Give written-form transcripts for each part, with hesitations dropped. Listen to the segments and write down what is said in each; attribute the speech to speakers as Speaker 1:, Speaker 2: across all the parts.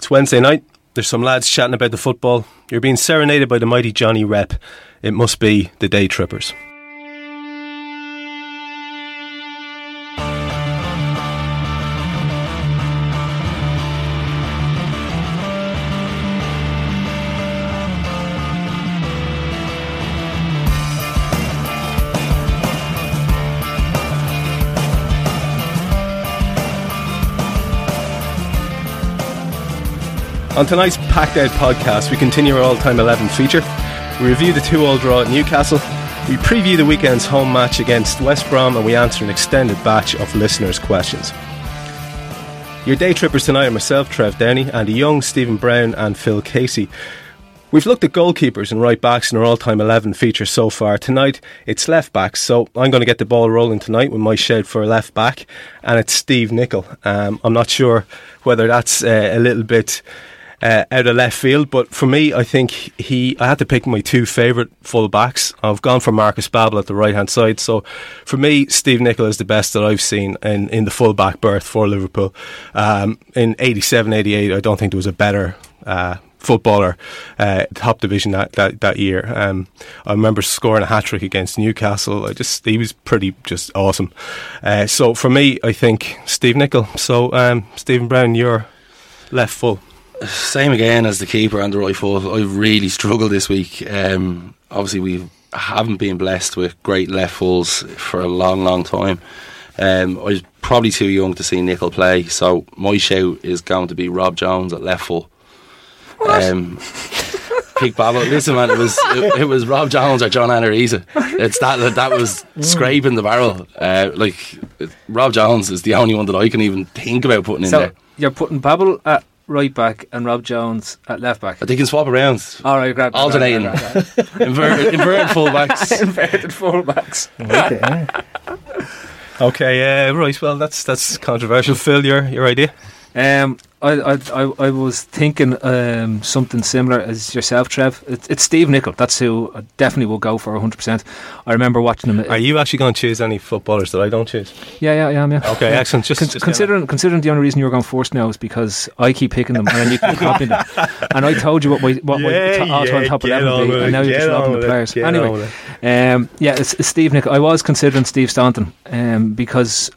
Speaker 1: It's Wednesday night. There's some lads chatting about the football. You're being serenaded by the mighty Johnny Rep. It must be the Day Trippers. On tonight's Packed Out podcast, we continue our all-time 11 feature. We review the 2-2 draw at Newcastle. We preview the weekend's home match against West Brom, and we answer an extended batch of listeners' questions. Your day trippers tonight are myself, Trev Downey, Andy Young, Stephen Brown and Phil Casey. We've looked at goalkeepers and right backs in our all-time 11 feature so far. Tonight, it's left backs, so I'm going to get the ball rolling tonight with my shout for a left back, and it's Steve Nicol. I'm not sure whether that's a little bit out of left field, but for me, I think I had to pick my two favourite full backs. I've gone for Marcus Babbel at the right hand side, so for me, Steve Nicol is the best that I've seen in the full back berth for Liverpool. In 87-88, I don't think there was a better footballer top division that year. I remember scoring a hat-trick against Newcastle. He was pretty just awesome. So for me, I think Steve Nicol. So Stephen Brown, you're left full.
Speaker 2: Same again as the keeper and the right full. I've really struggled this week. Obviously we haven't been blessed with great left fulls for a long time. I was probably too young to see Nicol play, so my shout is going to be Rob Jones at left full. Pick Babbel. Listen, man, it was Rob Jones or John Anarisa. It's that was scraping the barrel. Rob Jones is the only one that I can even think about putting in there.
Speaker 3: You're putting Babbel at right back and Rob Jones at left back.
Speaker 2: But they can swap around.
Speaker 3: Alright, grab that.
Speaker 2: Alternating. Inverted fullbacks.
Speaker 3: Inverted fullbacks.
Speaker 1: Okay, right. Well, that's controversial. Phil, your idea?
Speaker 3: I was thinking something similar as yourself, Trev. It's Steve Nicol. That's who I definitely will go for 100%. I remember watching him.
Speaker 1: Are you actually going to choose any footballers that I don't choose?
Speaker 3: Yeah, I am. Yeah.
Speaker 1: Okay, excellent.
Speaker 3: Considering the only reason you're going first now is because I keep picking them and then you keep copying them. And I told you what my all-time top 11 would be, and now you're just lobbing the players. Anyway, it's Steve Nicol. I was considering Steve Staunton because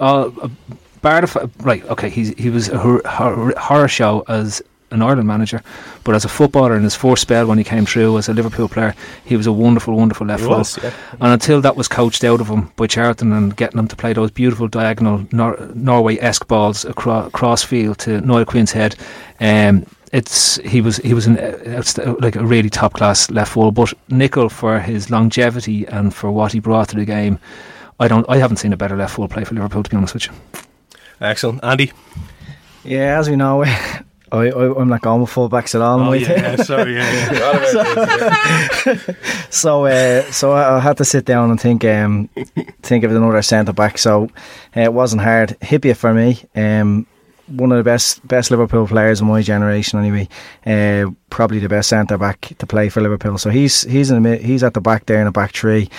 Speaker 3: he was a horror show as an Ireland manager, but as a footballer in his first spell when he came through as a Liverpool player, he was a wonderful left full. Yeah. And until that was coached out of him by Charlton and getting him to play those beautiful diagonal Norway-esque balls across field to Noel Queen's head, he was a really top class left full. But Nicol, for his longevity and for what he brought to the game, I haven't seen a better left full play for Liverpool, to be honest with you. Excellent.
Speaker 1: Andy?
Speaker 4: Yeah, as we know, I'm not going with full-backs at all. So I had to sit down and think of another centre-back, so it wasn't hard. Hippier for me, one of the best Liverpool players of my generation anyway, probably the best centre-back to play for Liverpool. So he's at the back there in the back three.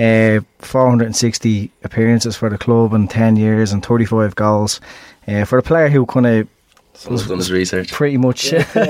Speaker 4: 460 appearances for the club in 10 years and 35 goals. For a player who kind of
Speaker 2: was done his research.
Speaker 4: Pretty much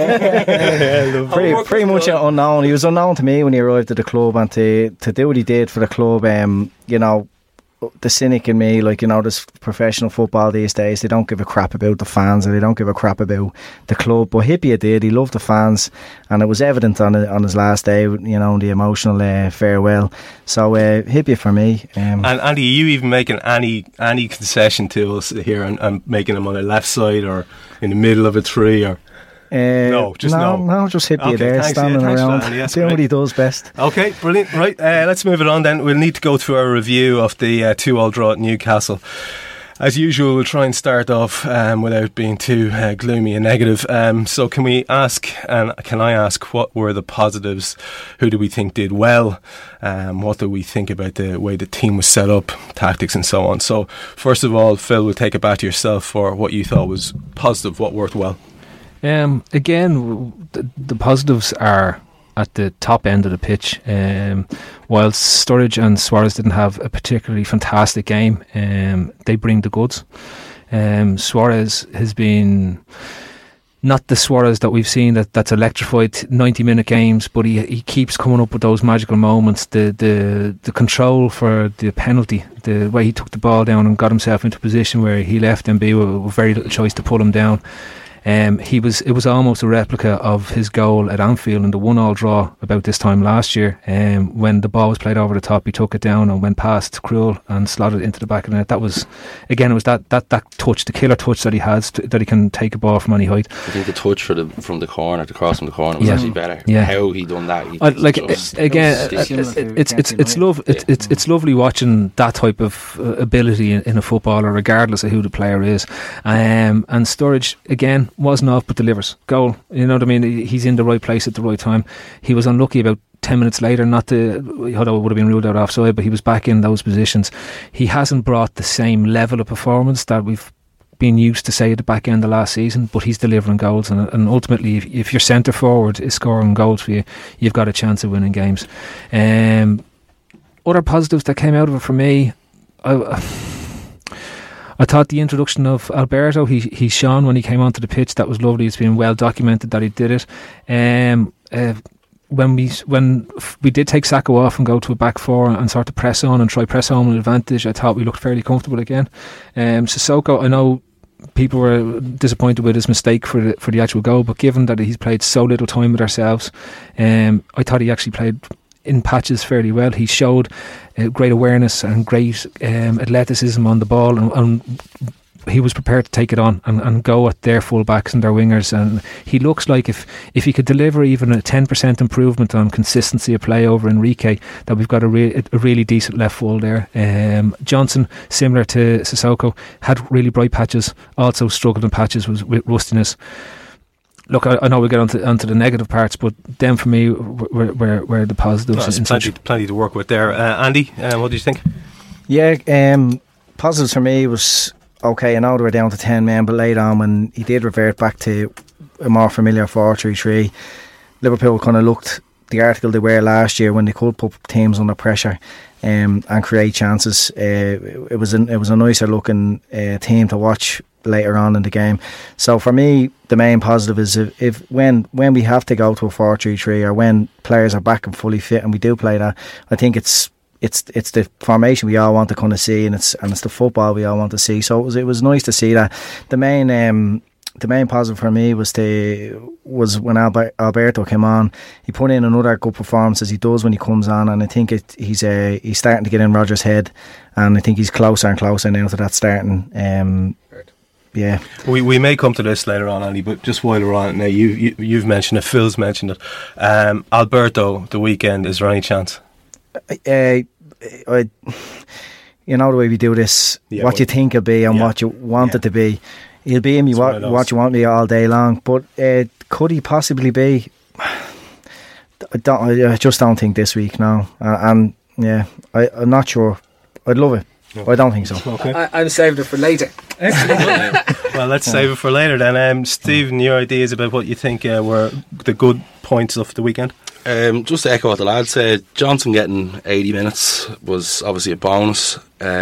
Speaker 4: pretty much unknown. He was unknown to me when he arrived at the club, and to do what he did for the club, the cynic in me, this professional football these days, they don't give a crap about the fans, or they don't give a crap about the club. But Hippier did. He loved the fans, and it was evident on his last day, the emotional farewell. So Hippier for me.
Speaker 1: And Andy, are you even making any concession to us here and making him on the left side or in the middle of a three or?
Speaker 4: No, just Hippier there, standing around, doing what he does best.
Speaker 1: Okay, brilliant. Right, let's move it on then. We'll need to go through our review of the 2-2 draw at Newcastle. As usual, we'll try and start off without being too gloomy and negative. So can I ask, what were the positives? Who do we think did well? What do we think about the way the team was set up, tactics and so on? So first of all, Phil, we'll take it back to yourself for what you thought was positive, what worked well.
Speaker 3: Again, the positives are at the top end of the pitch. Whilst Sturridge and Suarez didn't have a particularly fantastic game, they bring the goods. Suarez has been not the Suarez that we've seen that's electrified 90-minute games, but he keeps coming up with those magical moments. The control for the penalty, the way he took the ball down and got himself into a position where he left MB with very little choice to pull him down. It was almost a replica of his goal at Anfield in the 1-1 draw about this time last year. When the ball was played over the top, he took it down and went past Krul and slotted it into the back of the net. That was, again, it was that touch, the killer touch that he has, that he can take a ball from any height.
Speaker 2: I think the touch from the corner, the cross from the corner, was actually better.
Speaker 3: Yeah.
Speaker 2: How he done that?
Speaker 3: It's lovely watching that type of ability in a footballer, regardless of who the player is. And Sturridge, again, wasn't off but delivers. Goal. You know what I mean? He's in the right place at the right time. He was unlucky about 10 minutes later, although it would have been ruled out offside, but he was back in those positions. He hasn't brought the same level of performance that we've been used to, say, at the back end of last season, but he's delivering goals, and ultimately if your centre forward is scoring goals for you, you've got a chance of winning games. Other positives that came out of it for me, I thought the introduction of Alberto, he shone when he came onto the pitch. That was lovely. It's been well documented that he did it. When we did take Sacco off and go to a back four and sort of press on and try press home an advantage, I thought we looked fairly comfortable again. Sissoko, I know people were disappointed with his mistake for the actual goal, but given that he's played so little time with ourselves, I thought he actually played in patches fairly well. He showed great awareness and great athleticism on the ball, and he was prepared to take it on and go at their full-backs and their wingers, and he looks like if he could deliver even a 10% improvement on consistency of play over Enrique, that we've got a really decent left full there. Johnson, similar to Sissoko, had really bright patches, also struggled in patches with rustiness. Look, I know we'll get onto the negative parts, but them for me were the positives.
Speaker 1: Plenty to work with there. Andy, what do you think?
Speaker 4: Yeah, positives for me was, okay, I know they were down to 10 men, but later on when he did revert back to a more familiar 4-3-3, Liverpool kind of looked the article they were last year when they could put teams under pressure and create chances. It was a nicer looking team to watch later on in the game. So for me, the main positive is if when we have to go to a 4-3-3, or when players are back and fully fit and we do play that, I think it's the formation we all want to kind of see, and it's the football we all want to see. So it was nice to see that. The main positive for me was when Alberto came on. He put in another good performance, as he does when he comes on, and I think he's starting to get in Rodgers' head, and I think he's closer and closer now to that starting. Yeah,
Speaker 1: we may come to this later on, Andy, but just while we're on it now, you've mentioned it, Phil's mentioned it. Alberto, the weekend, is there any chance?
Speaker 4: You know the way we do this, what you think it'll be and what you want it to be. He'll be in me what you want me all day long, but could he possibly be? I just don't think this week, no. I'm not sure. I'd love it. No. I don't think so.
Speaker 5: Okay. I'm saving it for later.
Speaker 1: Well, let's save it for later then. Stephen, your ideas about what you think were the good points of the weekend?
Speaker 2: Just to echo what the lad said, Johnson getting 80 minutes was obviously a bonus.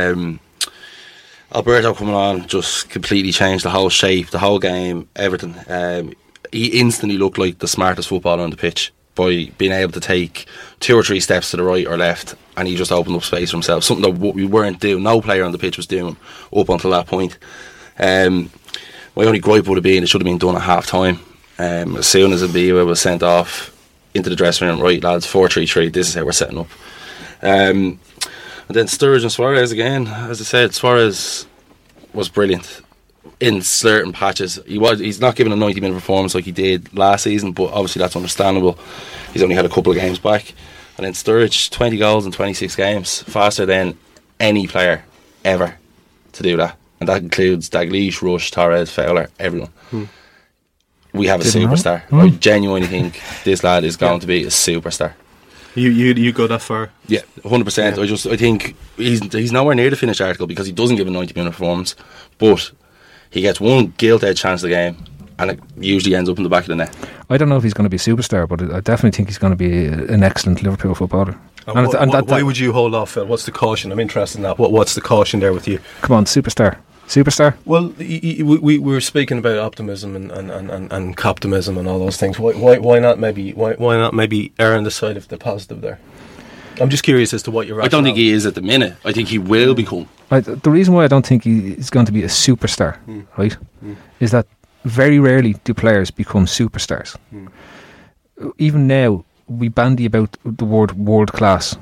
Speaker 2: Alberto coming on just completely changed the whole shape, the whole game, everything. He instantly looked like the smartest footballer on the pitch by being able to take 2 or 3 steps to the right or left, and he just opened up space for himself, something that we weren't doing, no player on the pitch was doing up until that point. My only gripe would have been it should have been done at half time. As soon as Mbia was sent off into the dressing room, right lads, 4-3-3, this is how we're setting up. And then Sturridge and Suarez again, as I said, Suarez was brilliant in certain patches. He's not giving a 90-minute performance like he did last season, but obviously that's understandable. He's only had a couple of games back. And then Sturridge, 20 goals in 26 games, faster than any player ever to do that. And that includes Dalglish, Rush, Torres, Fowler, everyone. We have a superstar. I genuinely think this lad is going to be a superstar.
Speaker 1: You go that far?
Speaker 2: Yeah, 100%. I think he's nowhere near the finished article because he doesn't give a 90-minute performance, but he gets one gilt-edged chance of the game, and it usually ends up in the back of the net.
Speaker 3: I don't know if he's going to be a superstar, but I definitely think he's going to be an excellent Liverpool footballer.
Speaker 1: Why would you hold off, Phil? What's the caution? I'm interested in that. What's the caution there with you?
Speaker 3: Come on, superstar. Superstar?
Speaker 1: Well, we were speaking about optimism and optimism and all those things. Why not maybe err on the side of the positive there? I'm just curious as to what you're.
Speaker 2: I don't think he is at the minute. I think he will become.
Speaker 3: The reason why I don't think he is going to be a superstar, right, is that very rarely do players become superstars. Even now, we bandy about the word world class.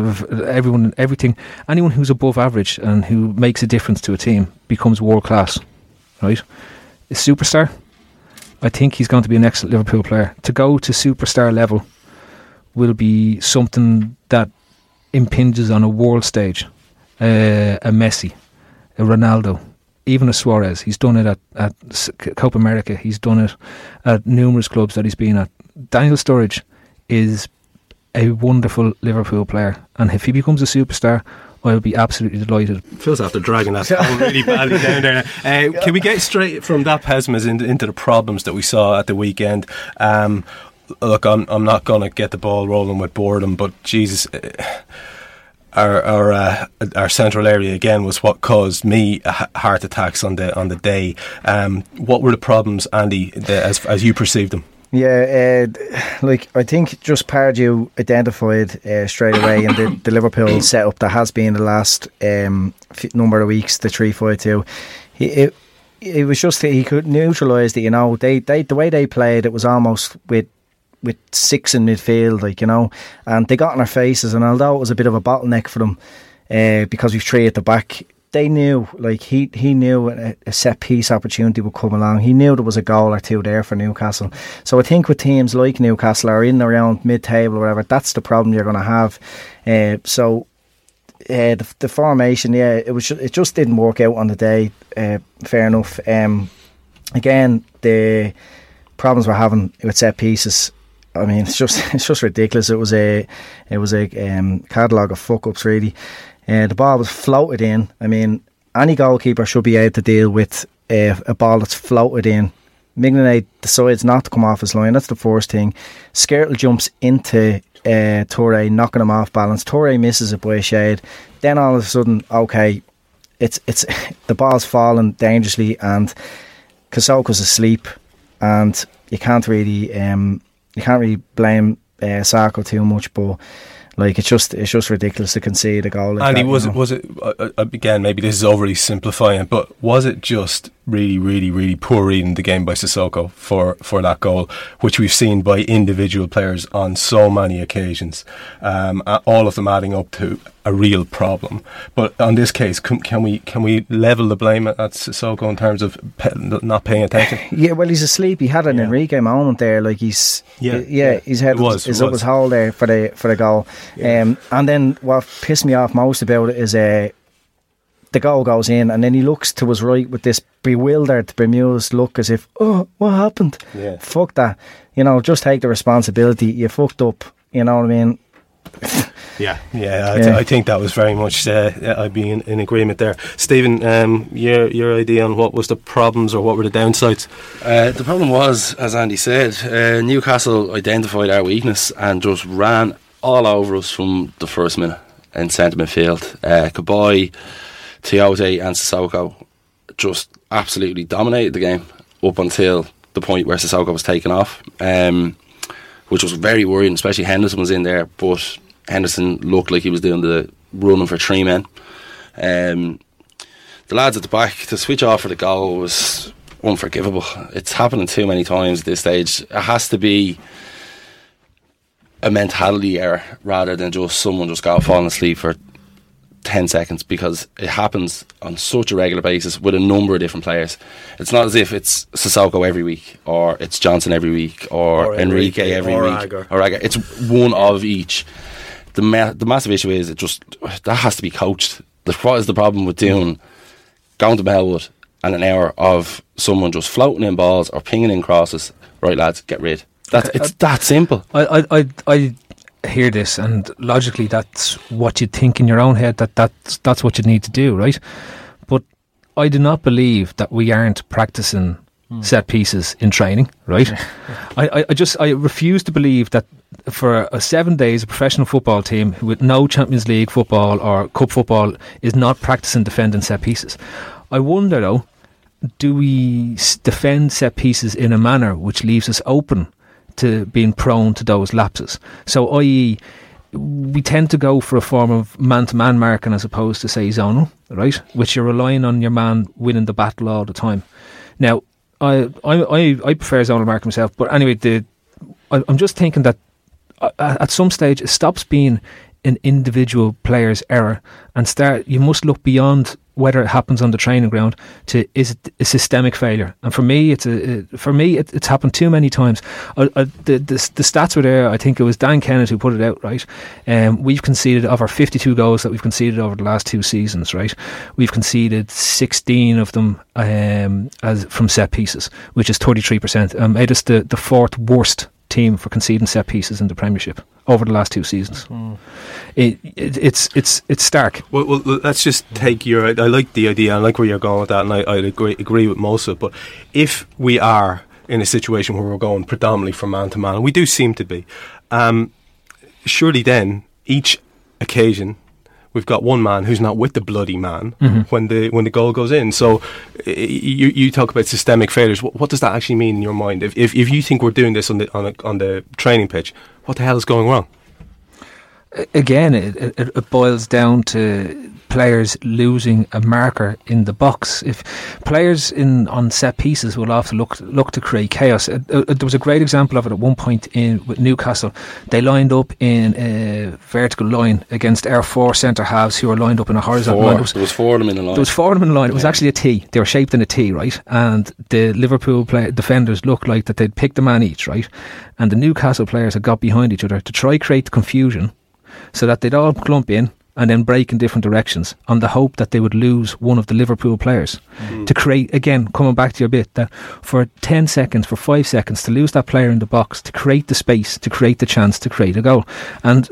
Speaker 3: Anyone who's above average and who makes a difference to a team becomes world class, right? A superstar, I think he's going to be an excellent Liverpool player. To go to superstar level will be something that impinges on a world stage. A Messi, a Ronaldo, even a Suarez. He's done it at Copa America. He's done it at numerous clubs that he's been at. Daniel Sturridge is a wonderful Liverpool player, and if he becomes a superstar, I'll be absolutely delighted.
Speaker 1: Feels after dragging that really badly down there. Can we get straight from that pessimism into the problems that we saw at the weekend? Look, I'm not going to get the ball rolling with boredom, but Jesus, our central area again was what caused me heart attacks on the day. What were the problems, Andy, as you perceived them?
Speaker 4: Yeah, I think just Pardew identified straight away in the Liverpool setup that has been the last number of weeks, the 3-5-2. It was just he could neutralise it. The way they played, it was almost with 6 in midfield, and they got in our faces. And although it was a bit of a bottleneck for them because we've 3 at the back, they knew, he knew a set piece opportunity would come along. He knew there was a goal or two there for Newcastle. So I think with teams like Newcastle or in around mid-table or whatever, that's the problem you're going to have. The formation, it just didn't work out on the day. Fair enough. Again, the problems we're having with set pieces, I mean, it's just ridiculous. It was a catalogue of fuck ups, really. The ball was floated in. I mean, any goalkeeper should be able to deal with a ball that's floated in. Mignolet decides not to come off his line. That's the first thing. Skrtel jumps into Toure, knocking him off balance. Toure misses it by a shade. Then all of a sudden, okay, it's the ball's falling dangerously, and Sissoko's asleep, and you can't really blame Sakho too much, but. It's just ridiculous to concede a goal.
Speaker 1: Andy, was it again? Maybe this is overly simplifying, but was it just really, really, really poor reading the game by Sissoko for that goal, which we've seen by individual players on so many occasions, all of them adding up to a real problem. But on this case, can we level the blame at Sissoko in terms of not paying attention?
Speaker 4: Yeah, well, he's asleep. He had an Enrique moment there, his head is up his hole there for the goal. Yeah. And then what pissed me off most about it is the goal goes in, and then he looks to his right with this bewildered, bemused look, as if, oh, what happened? Yeah. Fuck that. Just take the responsibility. You fucked up. You know what I mean?
Speaker 1: I think that was very much I'd be in agreement there. Stephen, your idea on what was the problems or what were the downsides?
Speaker 2: The problem was, as Andy said, Newcastle identified our weakness and just ran all over us from the first minute in centre midfield. Kabay, Tiote and Sissoko just absolutely dominated the game up until the point where Sissoko was taken off, which was very worrying, especially Henderson was in there, but Henderson looked like he was doing the running for 3 men. The lads at the back, to switch off for the goal was unforgivable. It's happening too many times at this stage. It has to be a mentality error rather than just someone just falling asleep for 10 seconds, because it happens on such a regular basis with a number of different players. It's not as if it's Sissoko every week, or it's Johnson every week, or Enrique every week, or Agger. It's one of each. The massive issue is that has to be coached. What is the problem with going to Melwood and an hour of someone just floating in balls or pinging in crosses? Right, lads, get rid. It's that simple.
Speaker 3: I hear this, and logically that's what you'd think in your own head, that's what you need to do, right? But I do not believe that we aren't practicing set pieces in training, right? I refuse to believe that for 7 days a professional football team with no Champions League football or cup football is not practicing defending set pieces. I wonder though, do we defend set pieces in a manner which leaves us open to being prone to those lapses? So, i.e., we tend to go for a form of man-to-man marking as opposed to, say, zonal, right? Which you're relying on your man winning the battle all the time. Now, I prefer zonal marking myself, but anyway, I'm just thinking that at some stage it stops being an individual player's error and you must look beyond whether it happens on the training ground to is it a systemic failure. And for me it's happened too many times. The stats were there. I think it was Dan Kennett who put it out, right? We've conceded, of our 52 goals that we've conceded over the last 2 seasons, right, we've conceded 16 of them as from set pieces, which is 33%, made us the 4th worst team for conceding set pieces in the Premiership over the last 2 seasons. It's stark.
Speaker 1: Well, let's just take I like the idea, I like where you're going with that, and I'd agree with most of it. But if we are in a situation where we're going predominantly from man to man, and we do seem to be, surely then each occasion we've got one man who's not with the bloody man when the goal goes in. So you talk about systemic failures. What does that actually mean in your mind? If you think we're doing this on the training pitch, what the hell is going wrong?
Speaker 3: Again, it boils down to players losing a marker in the box. If players on set pieces will often look to create chaos. There was a great example of it at one point with Newcastle. They lined up in a vertical line against our 4 centre halves who were lined up in a horizontal line.
Speaker 2: There was 4 of them in the line.
Speaker 3: There was 4 of them in the line. It was actually a T. They were shaped in a T, right? And the Liverpool defenders looked like that they'd picked a man each, right? And the Newcastle players had got behind each other to try create confusion so that they'd all clump in and then break in different directions on the hope that they would lose one of the Liverpool players. To create, again, coming back to your bit, that for 10 seconds, for 5 seconds, to lose that player in the box, to create the space, to create the chance, to create a goal. And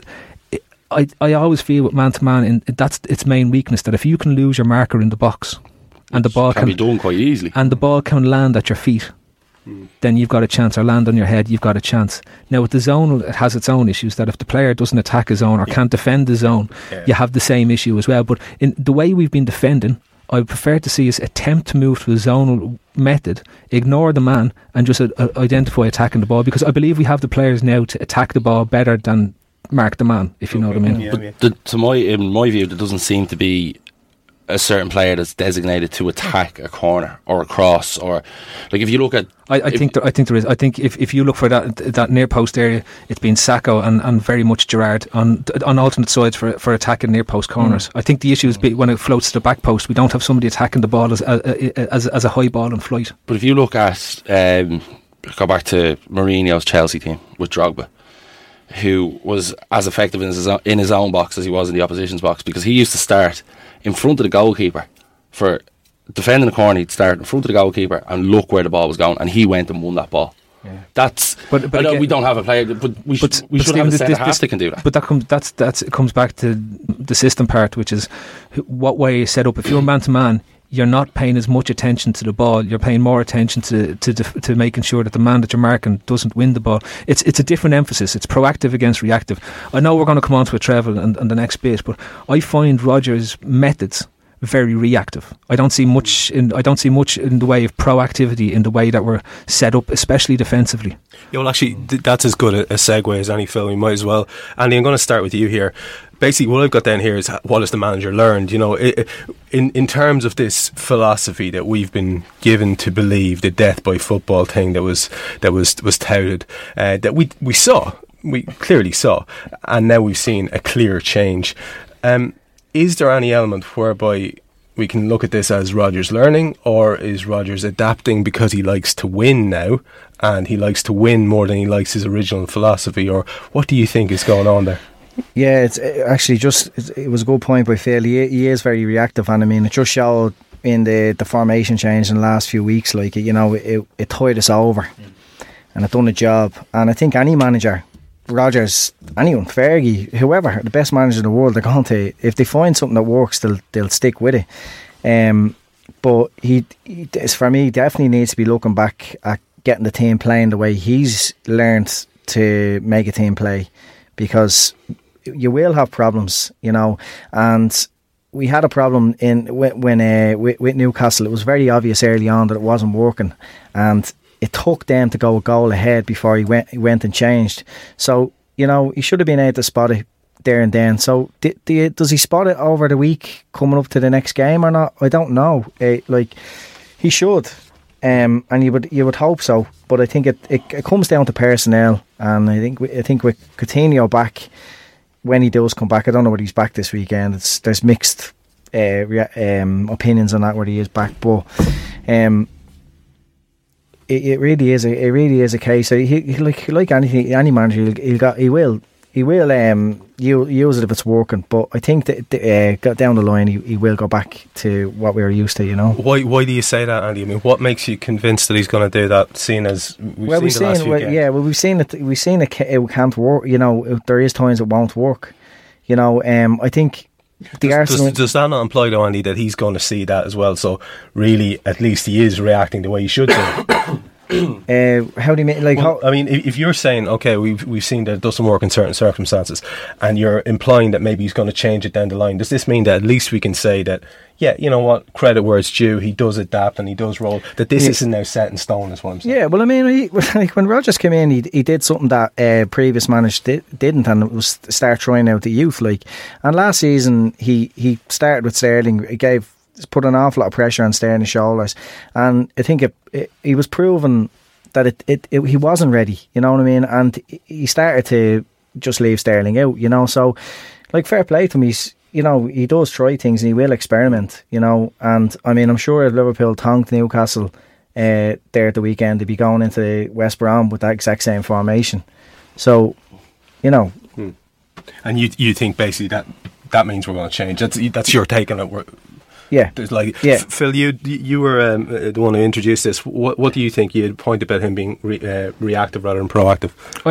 Speaker 3: I always feel with man-to-man, that's its main weakness, that if you can lose your marker in the box, and the ball
Speaker 2: can be done quite easily,
Speaker 3: and the ball can land at your feet, then you've got a chance, or land on your head, you've got a chance. Now with the zonal, it has its own issues, that if the player doesn't attack his zone or can't defend the zone, you have the same issue as well. But in the way we've been defending, I would prefer to see us attempt to move to a zonal method, ignore the man and just identify attacking the ball, because I believe we have the players now to attack the ball better than mark the man, if you know what I mean.
Speaker 2: In my view, there doesn't seem to be a certain player that's designated to attack a corner or a cross, or like if you look at,
Speaker 3: I think there is. I think if you look for that near post area, it's been Sacco and very much Gerrard on alternate sides for attacking near post corners. I think the issue is when it floats to the back post, we don't have somebody attacking the ball as a high ball in flight.
Speaker 2: But if you look at go back to Mourinho's Chelsea team with Drogba, who was as effective in his own box as he was in the opposition's box, because he used to start in front of the goalkeeper. For defending the corner, he'd start in front of the goalkeeper and look where the ball was going, and he went and won that ball. That's. But I know again, we don't have a player, but we should have a set of halves that can do that.
Speaker 3: But it comes back to the system part, which is what way you set up. If you're man to man, you're not paying as much attention to the ball. You're paying more attention to making sure that the man that you're marking doesn't win the ball. It's a different emphasis. It's proactive against reactive. I know we're going to come on to a treble and the next bit, but I find Rodgers' methods very reactive. I don't see much in the way of proactivity in the way that we're set up, especially defensively.
Speaker 1: Yeah, well, actually, that's as good a segue as any, Phil. We might as well. Andy, I'm going to start with you here. Basically, what I've got down here is what has the manager learned? You know, in terms of this philosophy that we've been given to believe, the death by football thing that was touted, that we clearly saw, and now we've seen a clear change. Is there any element whereby we can look at this as Rodgers learning, or is Rodgers adapting because he likes to win now, and he likes to win more than he likes his original philosophy, or what do you think is going on there?
Speaker 4: Yeah, it's actually it was a good point by Phil. He is very reactive, and I mean, it just showed in the formation change in the last few weeks. Like, you know, it tied us over, and it done a job. And I think any manager, Rodgers, anyone, Fergie, whoever, the best manager in the world, they're going to, if they find something that works, they'll stick with it. But he for me, definitely needs to be looking back at getting the team playing the way he's learned to make a team play, because you will have problems, you know, and we had a problem with Newcastle. It was very obvious early on that it wasn't working, and it took them to go a goal ahead before he went and changed. So, you know, he should have been able to spot it there and then. So does he spot it over the week coming up to the next game or not? I don't know. He should, and you would hope so. But I think it comes down to personnel, and I think with Coutinho back, when he does come back, I don't know whether he's back this weekend. There's mixed opinions on that, whether he is back, but it really is a case. He like any manager, he will use it if it's working. But I think that down the line he will go back to what we were used to. You know. Why
Speaker 1: do you say that, Andy? I mean, what makes you convinced that he's going to do that? Seeing as we've seen it
Speaker 4: can't work. You know, there is times it won't work. You know, I think.
Speaker 1: Does that not imply, though, Andy, that he's going to see that as well? So really, at least he is reacting the way he should do.
Speaker 4: How do you mean?
Speaker 1: I mean, if you're saying, okay, we've seen that it doesn't work in certain circumstances, and you're implying that maybe he's going to change it down the line, does this mean that at least we can say that, yeah, you know what, credit where it's due, he does adapt and he does roll, that this isn't now set in stone, is what I'm saying?
Speaker 4: Yeah, well, I mean, when Rodgers came in, he did something that previous managers didn't, and it was start trying out the youth. And last season, he started with Sterling, put an awful lot of pressure on Sterling's shoulders, and I think he was proven that he wasn't ready, you know what I mean, and he started to just leave Sterling out, you know. So, fair play to him. He does try things and he will experiment, you know. And I mean, I'm sure if Liverpool tongued Newcastle there at the weekend, they'd be going into West Brom with that exact same formation. So, you know.
Speaker 1: And you think basically that means we're going to change. That's your take on it.
Speaker 4: Yeah.
Speaker 1: Phil, you were the one who introduced this. What do you think? You had a point about him being reactive rather than proactive.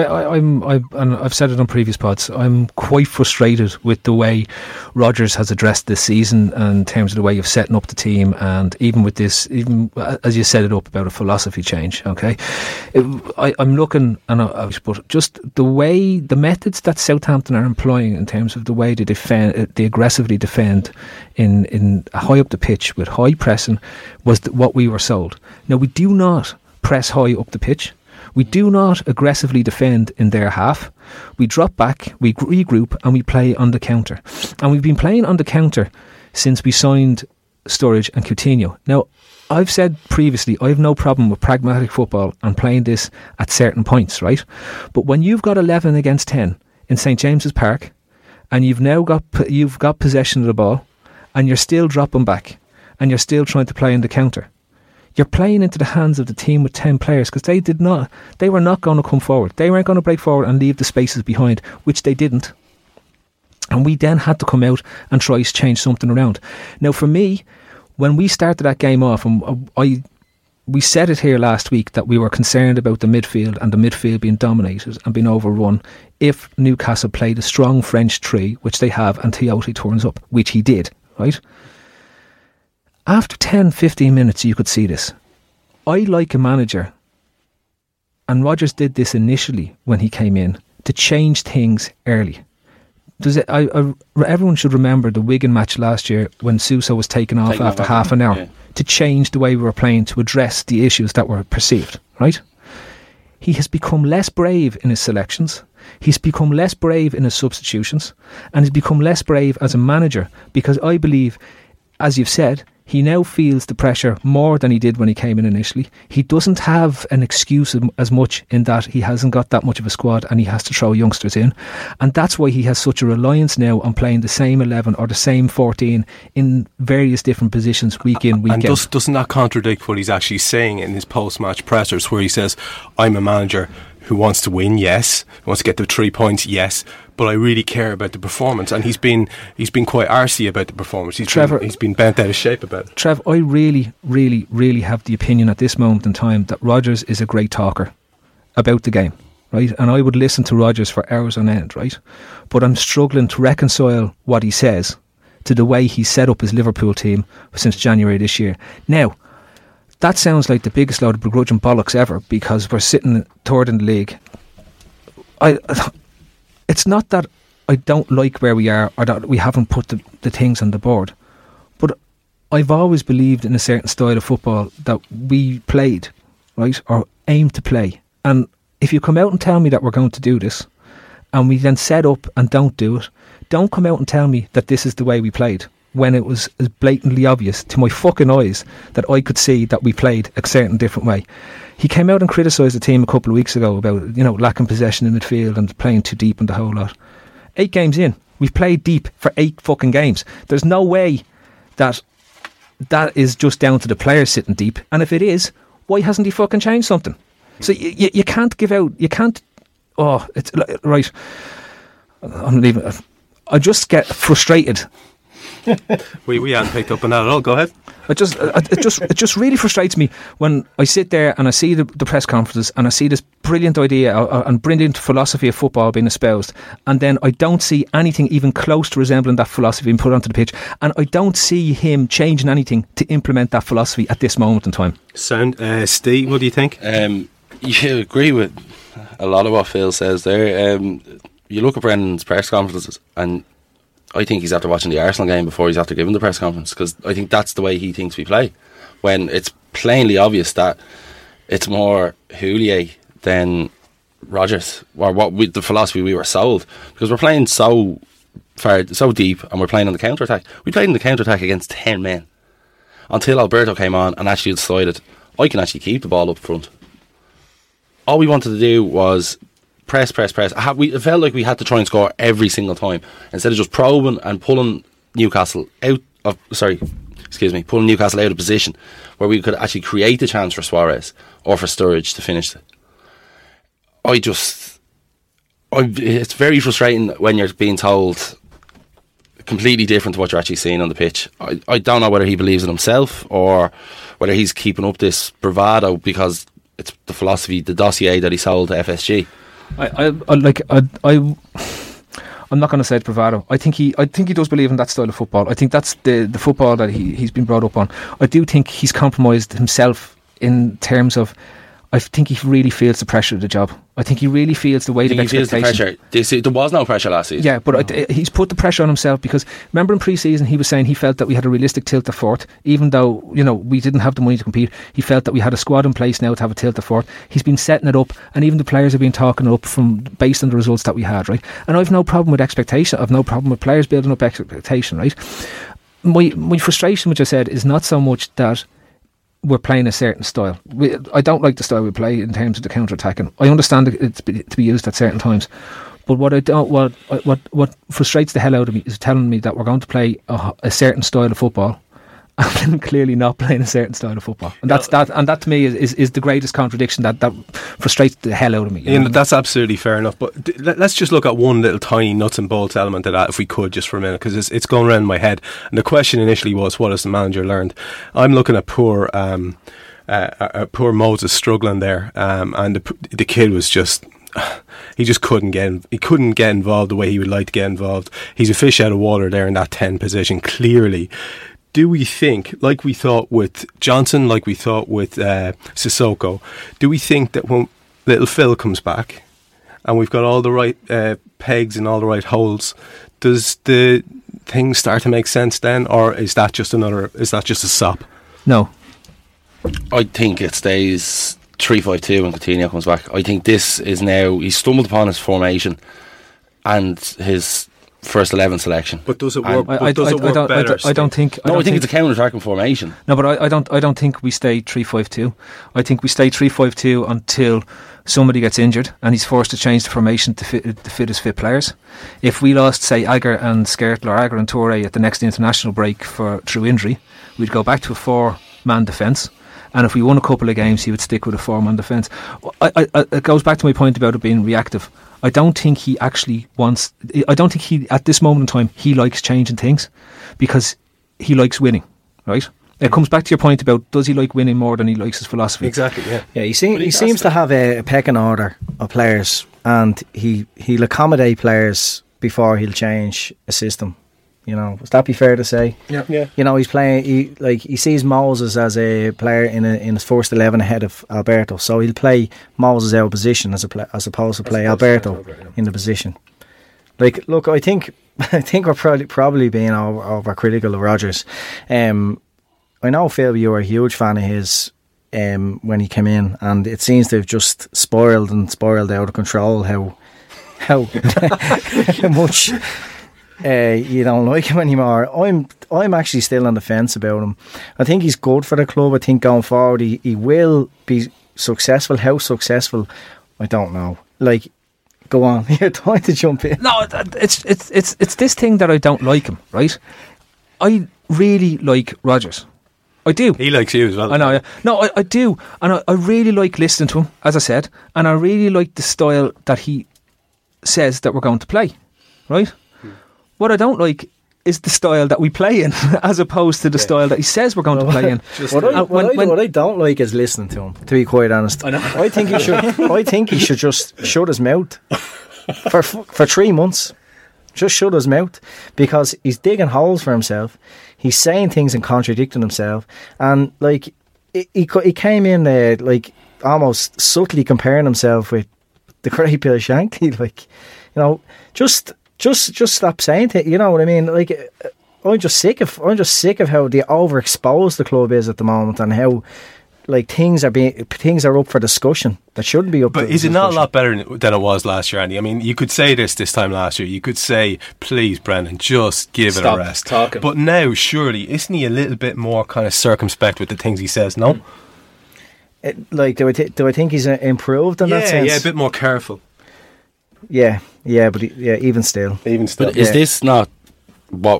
Speaker 3: And I've said it on previous pods. I'm quite frustrated with the way Rodgers has addressed this season in terms of the way of setting up the team, and even with this, even as you set it up about a philosophy change. Okay, I'm looking, but just the methods that Southampton are employing in terms of the way they defend, they aggressively defend in high up the pitch with high pressing was what we were sold. Now, we do not press high up the pitch. We do not aggressively defend in their half. We drop back, we regroup, and we play on the counter. And we've been playing on the counter since we signed Sturridge and Coutinho. Now, I've said previously, I have no problem with pragmatic football and playing this at certain points, right? But when you've got 11 against 10 in St James's Park, and you've got possession of the ball, and you're still dropping back, and you're still trying to play in the counter, you're playing into the hands of the team with 10 players, because they were not going to come forward. They weren't going to break forward and leave the spaces behind, which they didn't. And we then had to come out and try to change something around. Now, for me, when we started that game off, and we said it here last week that we were concerned about the midfield and the midfield being dominated and being overrun if Newcastle played a strong French three, which they have, and Tiote turns up, which he did, right? After 10-15 minutes you could see this. I like a manager, and Rodgers did this initially when he came in, to change things early. Everyone should remember the Wigan match last year when Suso was taken off after half an hour, to change the way we were playing, to address the issues that were perceived, right? He has become less brave in his selections. He's become less brave in his substitutions, and he's become less brave as a manager, because I believe, as you've said, he now feels the pressure more than he did when he came in initially. He doesn't have an excuse as much in that he hasn't got that much of a squad and he has to throw youngsters in. And that's why he has such a reliance now on playing the same 11 or the same 14 in various different positions week in, week out.
Speaker 1: And doesn't that contradict what he's actually saying in his post-match pressers, where he says, I'm a manager who wants to win, yes, wants to get the 3 points, yes, but I really care about the performance. And he's been quite arsey about the performance. He's been bent out of shape about it.
Speaker 3: Trev, I really, really, really have the opinion at this moment in time that Rodgers is a great talker about the game, right? And I would listen to Rodgers for hours on end, right? But I'm struggling to reconcile what he says to the way he set up his Liverpool team since January this year. Now, that sounds like the biggest load of begrudging bollocks ever, because we're sitting third in the league. It's not that I don't like where we are, or that we haven't put the things on the board. But I've always believed in a certain style of football that we played, right, or aimed to play. And if you come out and tell me that we're going to do this, and we then set up and don't do it, don't come out and tell me that this is the way we played, when it was as blatantly obvious to my fucking eyes that I could see that we played a certain different way. He came out and criticised the team a couple of weeks ago about, lacking possession in midfield and playing too deep and the whole lot. 8 games in, we've played deep for 8 fucking games. There's no way that is just down to the players sitting deep. And if it is, why hasn't he fucking changed something? So you can't give out, you can't, it's right. I'm leaving. I just get frustrated.
Speaker 1: we hadn't picked up on that at all. Go ahead.
Speaker 3: It just really frustrates me when I sit there and I see the press conferences and I see this brilliant idea and brilliant philosophy of football being espoused, and then I don't see anything even close to resembling that philosophy being put onto the pitch, and I don't see him changing anything to implement that philosophy at this moment in time.
Speaker 1: Steve, what do you think?
Speaker 2: You agree with a lot of what Phil says there. You look at Brendan's press conferences, and I think he's after watching the Arsenal game before he's after giving the press conference, because I think that's the way he thinks we play, when it's plainly obvious that it's more Houllier than Rodgers, or the philosophy we were sold, because we're playing so far, so deep, and we're playing on the counter-attack. We played in the counter-attack against 10 men until Alberto came on and actually decided I can actually keep the ball up front. All we wanted to do was press. It felt like we had to try and score every single time, instead of just probing and pulling Newcastle out of position, where we could actually create a chance for Suarez or for Sturridge to finish it. It's very frustrating when you're being told completely different to what you're actually seeing on the pitch. I don't know whether he believes in himself or whether he's keeping up this bravado because it's the philosophy, the dossier that he sold to FSG.
Speaker 3: I'm not going to say it's bravado. I think he does believe in that style of football. I think that's the football that he's been brought up on. I do think he's compromised himself in terms of, I think he really feels the pressure of the job. I think he really feels the weight of expectation.
Speaker 2: He feels the pressure. There was no pressure last season.
Speaker 3: Yeah, but he's put the pressure on himself, because remember in pre-season he was saying he felt that we had a realistic tilt to fourth, even though we didn't have the money to compete. He felt that we had a squad in place now to have a tilt to fourth. He's been setting it up, and even the players have been talking it up based on the results that we had, right? And I've no problem with expectation. I've no problem with players building up expectation, right? My frustration, which I said, is not so much that we're playing a certain style. I don't like the style we play in terms of the counter-attacking. I understand it to be used at certain times, but what frustrates the hell out of me is telling me that we're going to play a certain style of football and then clearly not playing a certain style of football. And that to me is the greatest contradiction that frustrates the hell out of me.
Speaker 1: That's absolutely fair enough, but let's just look at one little tiny nuts and bolts element of that, if we could, just for a minute, because it's going around my head. And the question initially was, what has the manager learned? I'm looking at poor Moses struggling there, and the kid was just... He just couldn't get involved the way he would like to get involved. He's a fish out of water there in that 10 position, clearly. Do we think, like we thought with Johnson, like we thought with Sissoko, do we think that when little Phil comes back and we've got all the right pegs and all the right holes, does the thing start to make sense then, or is that just a sop?
Speaker 3: No.
Speaker 2: I think it stays 3-5-2 when Coutinho comes back. I think this is now, he's stumbled upon his formation and his first 11 selection.
Speaker 1: But does it work? I think
Speaker 2: it's a counter-attacking formation.
Speaker 3: No, but I don't think we stay 3-5-2. I think we stay 3-5-2 until somebody gets injured and he's forced to change the formation to fit his fit players. If we lost, say, Agger and Skrtel or Agger and Toure at the next international break through injury, we'd go back to a 4-man defence. And if we won a couple of games, he would stick with a 4-man defence. It goes back to my point about it being reactive. I don't think he actually wants... I don't think he, at this moment in time, he likes changing things because he likes winning, right? It comes back to your point about, does he like winning more than he likes his philosophy?
Speaker 1: Exactly, yeah.
Speaker 4: Yeah, he seems to have a pecking order of players, and he'll accommodate players before he'll change a system. Would that be fair to say?
Speaker 1: Yeah.
Speaker 4: He's playing. He sees Moses as a player in his first 11 ahead of Alberto, so he'll play Moses out of position as opposed to play Alberto in the position. Like, look, I think we're probably being overcritical of Rodgers. I know, Phil, you were a huge fan of his when he came in, and it seems to have just spiraled out of control how much you don't like him anymore. I'm actually still on the fence about him. I think he's good for the club. I think going forward he will be successful. How successful, I don't know. Like, go on, you're trying to jump in.
Speaker 3: No, it's this thing that I don't like him, right? I really like Rodgers. I do.
Speaker 1: He likes you as well.
Speaker 3: I know, yeah. No, I do. And I really like listening to him, as I said. And I really like the style that he says that we're going to play, right? What I don't like is the style that we play in, as opposed to the style that he says we're going to play in.
Speaker 4: What I don't like is listening to him, to be quite honest. I think he should just shut his mouth for 3 months. Just shut his mouth, because he's digging holes for himself. He's saying things and contradicting himself, and like he came in like almost subtly comparing himself with the great Bill Shankly. Like, you know, just stop saying it. You know what I mean? Like, I'm just sick of how overexposed the club is at the moment, and how like things are up for discussion that shouldn't be up.
Speaker 1: But is it not a lot better than it was last year, Andy? I mean, you could say this time last year. You could say, "Please, Brendan, just give it a rest."
Speaker 3: Stop talking.
Speaker 1: But now, surely, isn't he a little bit more kind of circumspect with the things he says? No.
Speaker 4: Do I think he's improved in that sense?
Speaker 1: Yeah, a bit more careful.
Speaker 4: Yeah, but even still.
Speaker 2: But is this not what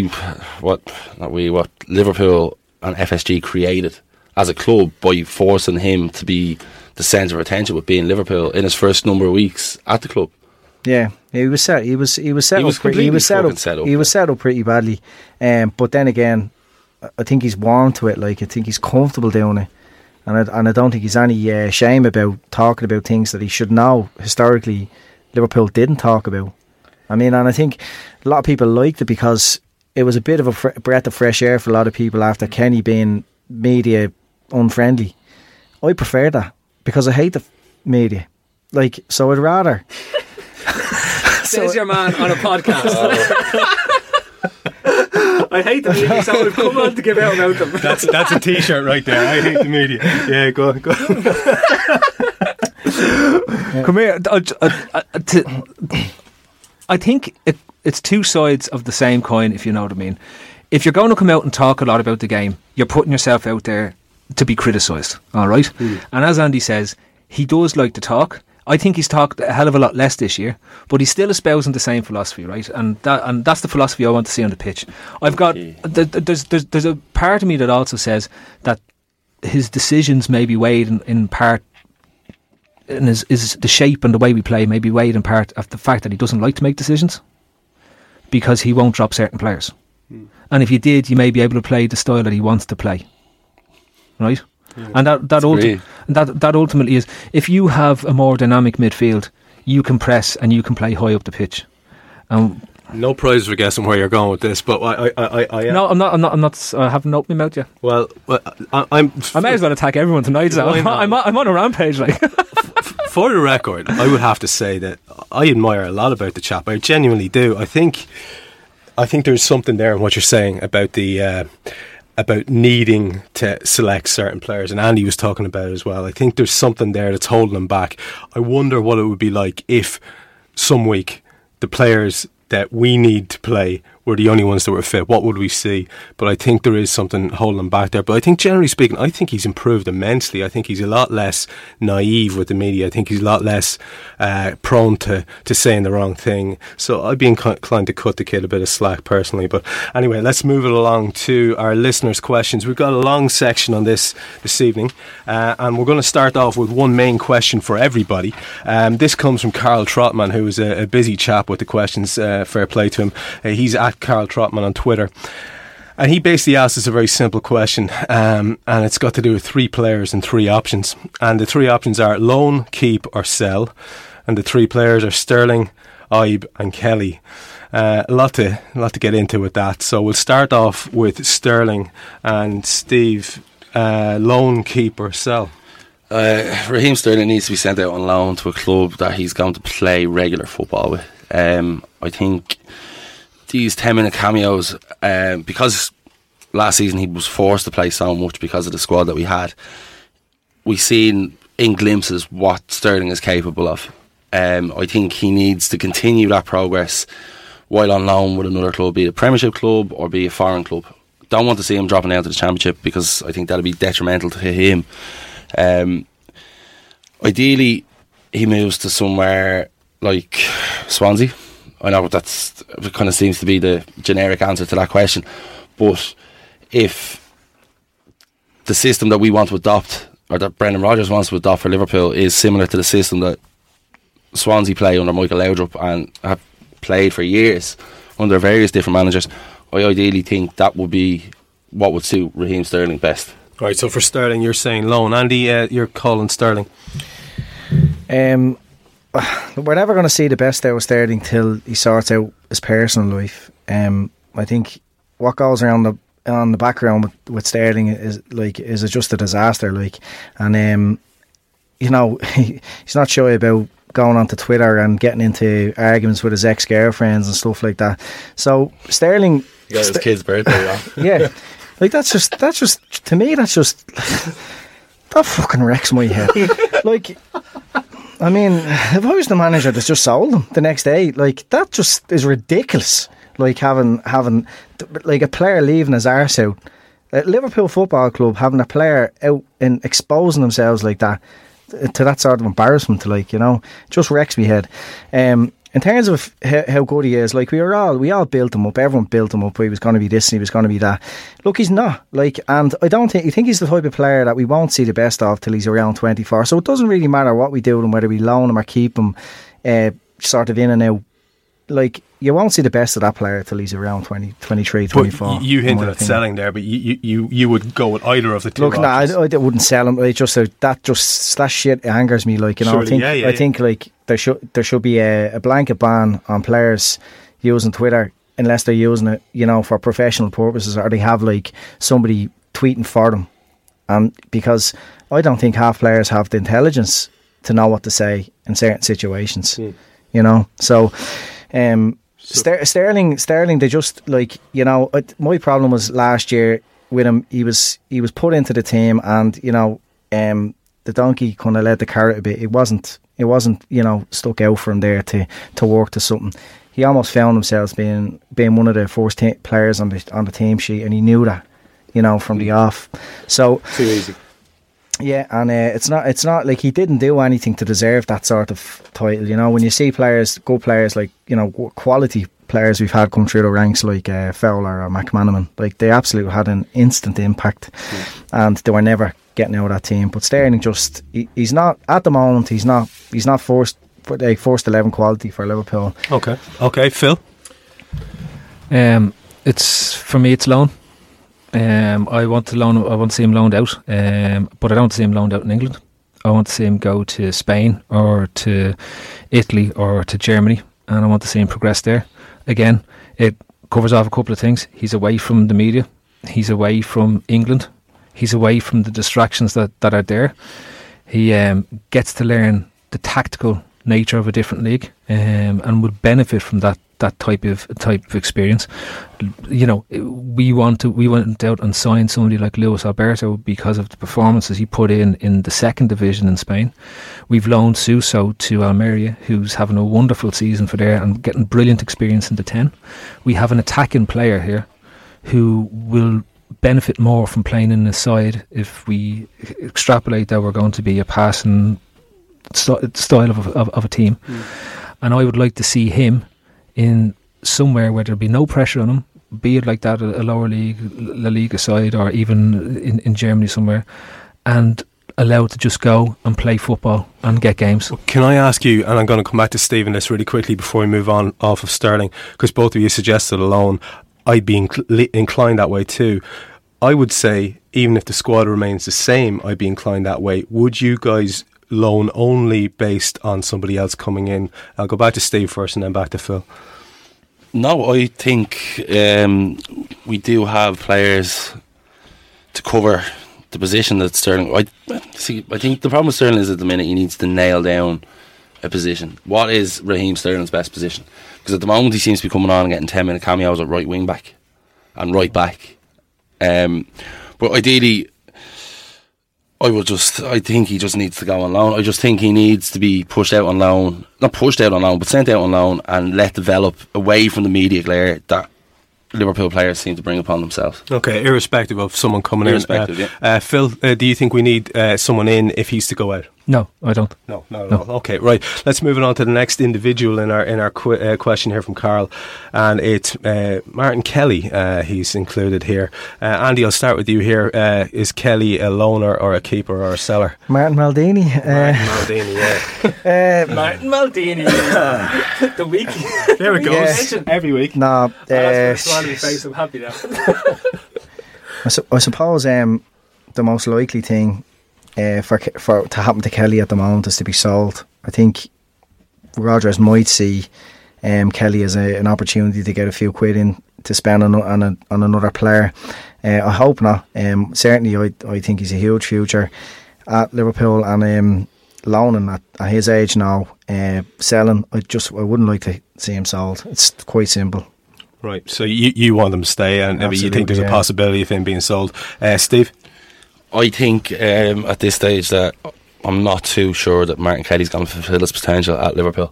Speaker 2: Liverpool and FSG created as a club, by forcing him to be the centre of attention with being Liverpool in his first number of weeks at the club?
Speaker 4: Yeah, he was set up pretty badly. But then again, I think he's warmed to it. Like, I think he's comfortable doing it, and I don't think he's any shame about talking about things that he should know historically Liverpool didn't talk about. I mean, and I think a lot of people liked it because it was a bit of a breath of fresh air for a lot of people after Kenny being media unfriendly. I prefer that, because I hate the media. Like, so I'd rather.
Speaker 3: Says your man on a podcast. I hate the media, so I've come on to give out about them.
Speaker 1: That's a t-shirt right there. I hate the media. Yeah, go on.
Speaker 3: Come here. I think it's two sides of the same coin, if you know what I mean. If you're going to come out and talk a lot about the game, you're putting yourself out there to be criticised, all right? And as Andy says, he does like to talk. I think he's talked a hell of a lot less this year, but he's still espousing the same philosophy, right? And that's the philosophy I want to see on the pitch. I've got there's a part of me that also says that his decisions may be weighed in part, and is the shape and the way we play may be weighed in part of the fact that he doesn't like to make decisions, because he won't drop certain players. And if you did, you may be able to play the style that he wants to play, right? Yeah. And that ultimately is, if you have a more dynamic midfield, you can press and you can play high up the pitch.
Speaker 1: No prize for guessing where you're going with this, but
Speaker 3: no, I'm not. I haven't opened my mouth yet.
Speaker 1: Well, I
Speaker 3: may as well attack everyone tonight. So I'm on a rampage, like.
Speaker 1: For the record, I would have to say that I admire a lot about the chap. I genuinely do. I think there's something there in what you're saying about the about needing to select certain players, and Andy was talking about it as well. I think there's something there that's holding him back. I wonder what it would be like if some week the players that we need to play were the only ones that were fit. What would we see? But I think there is something holding him back there. But I think, generally speaking, I think he's improved immensely. I think he's a lot less naive with the media. I think he's a lot less prone to saying the wrong thing. So I'd be inclined to cut the kid a bit of slack personally. But anyway, let's move it along to our listeners' questions. We've got a long section on this evening, and we're going to start off with one main question for everybody. This comes from Carl Trotman, who is a busy chap with the questions. Fair play to him. He's at Carl Trotman on Twitter, and he basically asked us a very simple question, and it's got to do with 3 players and 3 options, and the 3 options are loan, keep or sell, and the 3 players are Sterling, Ibe and Kelly. A lot to get into with that, so we'll start off with Sterling. And Steve, loan, keep or sell?
Speaker 2: Raheem Sterling needs to be sent out on loan to a club that he's going to play regular football with. I I think these 10-minute cameos, because last season he was forced to play so much because of the squad that we had, we've seen in glimpses what Sterling is capable of. I think he needs to continue that progress while on loan with another club, be it a Premiership club or be a foreign club. Don't want to see him dropping down to the Championship, because I think that'll be detrimental to him. Ideally, he moves to somewhere like Swansea. I know it kind of seems to be the generic answer to that question, but if the system that we want to adopt, or that Brendan Rodgers wants to adopt for Liverpool, is similar to the system that Swansea play under Michael Laudrup and have played for years under various different managers, I ideally think that would be what would suit Raheem Sterling best.
Speaker 1: Right, so for Sterling you're saying loan. Andy, you're calling Sterling.
Speaker 4: We're never going to see the best out of Sterling till he sorts out his personal life. I think what goes around on the background with Sterling is just a disaster. And he's not shy about going onto Twitter and getting into arguments with his ex-girlfriends and stuff like that. So Sterling,
Speaker 2: he got his kid's birthday,
Speaker 4: yeah, that's just to me, that fucking wrecks my head. I mean, if I was the manager that's just sold him the next day, that just is ridiculous. Having a player leaving his arse out, at Liverpool Football Club, having a player out and exposing themselves like that to that sort of embarrassment, just wrecks me head. In terms of how good he is, we all built him up. Everyone built him up. He was going to be this and he was going to be that. Look, he's not. And I don't think he's the type of player that we won't see the best of till he's around 24. So it doesn't really matter what we do with him, whether we loan him or keep him sort of in and out. You won't see the best of that player till he's around 20, 23, 24.
Speaker 1: But you hinted at selling there, but you would go with either of the two.
Speaker 4: Look, I wouldn't sell him. That shit angers me.
Speaker 1: Surely,
Speaker 4: I think there should be a blanket ban on players using Twitter unless they're using it, for professional purposes, or they have somebody tweeting for them. And because I don't think half players have the intelligence to know what to say in certain situations. So. Sterling, they just my problem was last year with him. He was put into the team, and the donkey kind of led the carrot a bit. It wasn't stuck out for him there to work to something. He almost found himself being one of the first players on the team sheet, and he knew that from the off. So
Speaker 1: too easy.
Speaker 4: Yeah, and it's not like he didn't do anything to deserve that sort of title. When you see players, good players, quality players we've had come through the ranks, like Fowler or McManaman, they absolutely had an instant impact, and they were never getting out of that team. But Sterling he's not at the moment. He's not first 11 quality for Liverpool.
Speaker 1: Okay, Phil.
Speaker 3: It's loan. I want to see him loaned out, but I don't want to see him loaned out in England. I want to see him go to Spain or to Italy or to Germany, and I want to see him progress there. Again, it covers off a couple of things. He's away from the media, he's away from England, he's away from the distractions that are there. He gets to learn the tactical nature of a different league, and would benefit from that type of experience. We went out and signed somebody like Luis Alberto because of the performances he put in the second division in Spain. We've loaned Suso to Almeria, who's having a wonderful season for there and getting brilliant experience in the 10. We have an attacking player here who will benefit more from playing in the side if we extrapolate that we're going to be a passing style of a team. And I would like to see him in somewhere where there'll be no pressure on him, be it like that, a lower league, La Liga side, or even in Germany somewhere, and allowed to just go and play football and get games.
Speaker 1: Well, can I ask you, and I'm going to come back to Stephen this really quickly before we move on off of Sterling, because both of you suggested a loan. I'd be inclined that way too. I would say, even if the squad remains the same, I'd be inclined that way. Would you guys loan only based on somebody else coming in? I'll go back to Steve first and then back to Phil.
Speaker 2: No, I think we do have players to cover the position that Sterling. I think the problem with Sterling is at the minute he needs to nail down a position. What is Raheem Sterling's best position? Because at the moment he seems to be coming on and getting 10-minute cameos at right wing back and right back. But ideally, I think he just needs to go on loan. I just think he needs to be pushed out on loan. Not pushed out on loan, but sent out on loan and let develop away from the media glare that Liverpool players seem to bring upon themselves.
Speaker 1: Okay, irrespective of someone coming
Speaker 2: Irrespective,
Speaker 1: in.
Speaker 2: yeah.
Speaker 1: Phil, do you think we need someone in if he's to go out?
Speaker 3: No, I don't.
Speaker 1: No, not at all. Okay, right. Let's move on to the next individual in our question here from Carl, and it's Martin Kelly. He's included here. Andy, I'll start with you here. Is Kelly a loaner or a keeper or a seller?
Speaker 4: Martin Maldini.
Speaker 1: Martin Maldini, yeah.
Speaker 3: Martin Maldini. The week.
Speaker 1: There it goes.
Speaker 4: Yeah.
Speaker 1: Every week.
Speaker 4: No,
Speaker 3: face. I'm happy now.
Speaker 4: I suppose the most likely thing for to happen to Kelly at the moment is to be sold. I think Rodgers might see Kelly as an opportunity to get a few quid in to spend on another player. I hope not. Certainly, I think he's a huge future at Liverpool, and loaning at his age now, selling. I wouldn't like to see him sold. It's quite simple.
Speaker 1: Right. So you want him to stay, and maybe you think there's a possibility of him being sold. Steve?
Speaker 2: I think at this stage that I'm not too sure that Martin Kelly's going to fulfil his potential at Liverpool.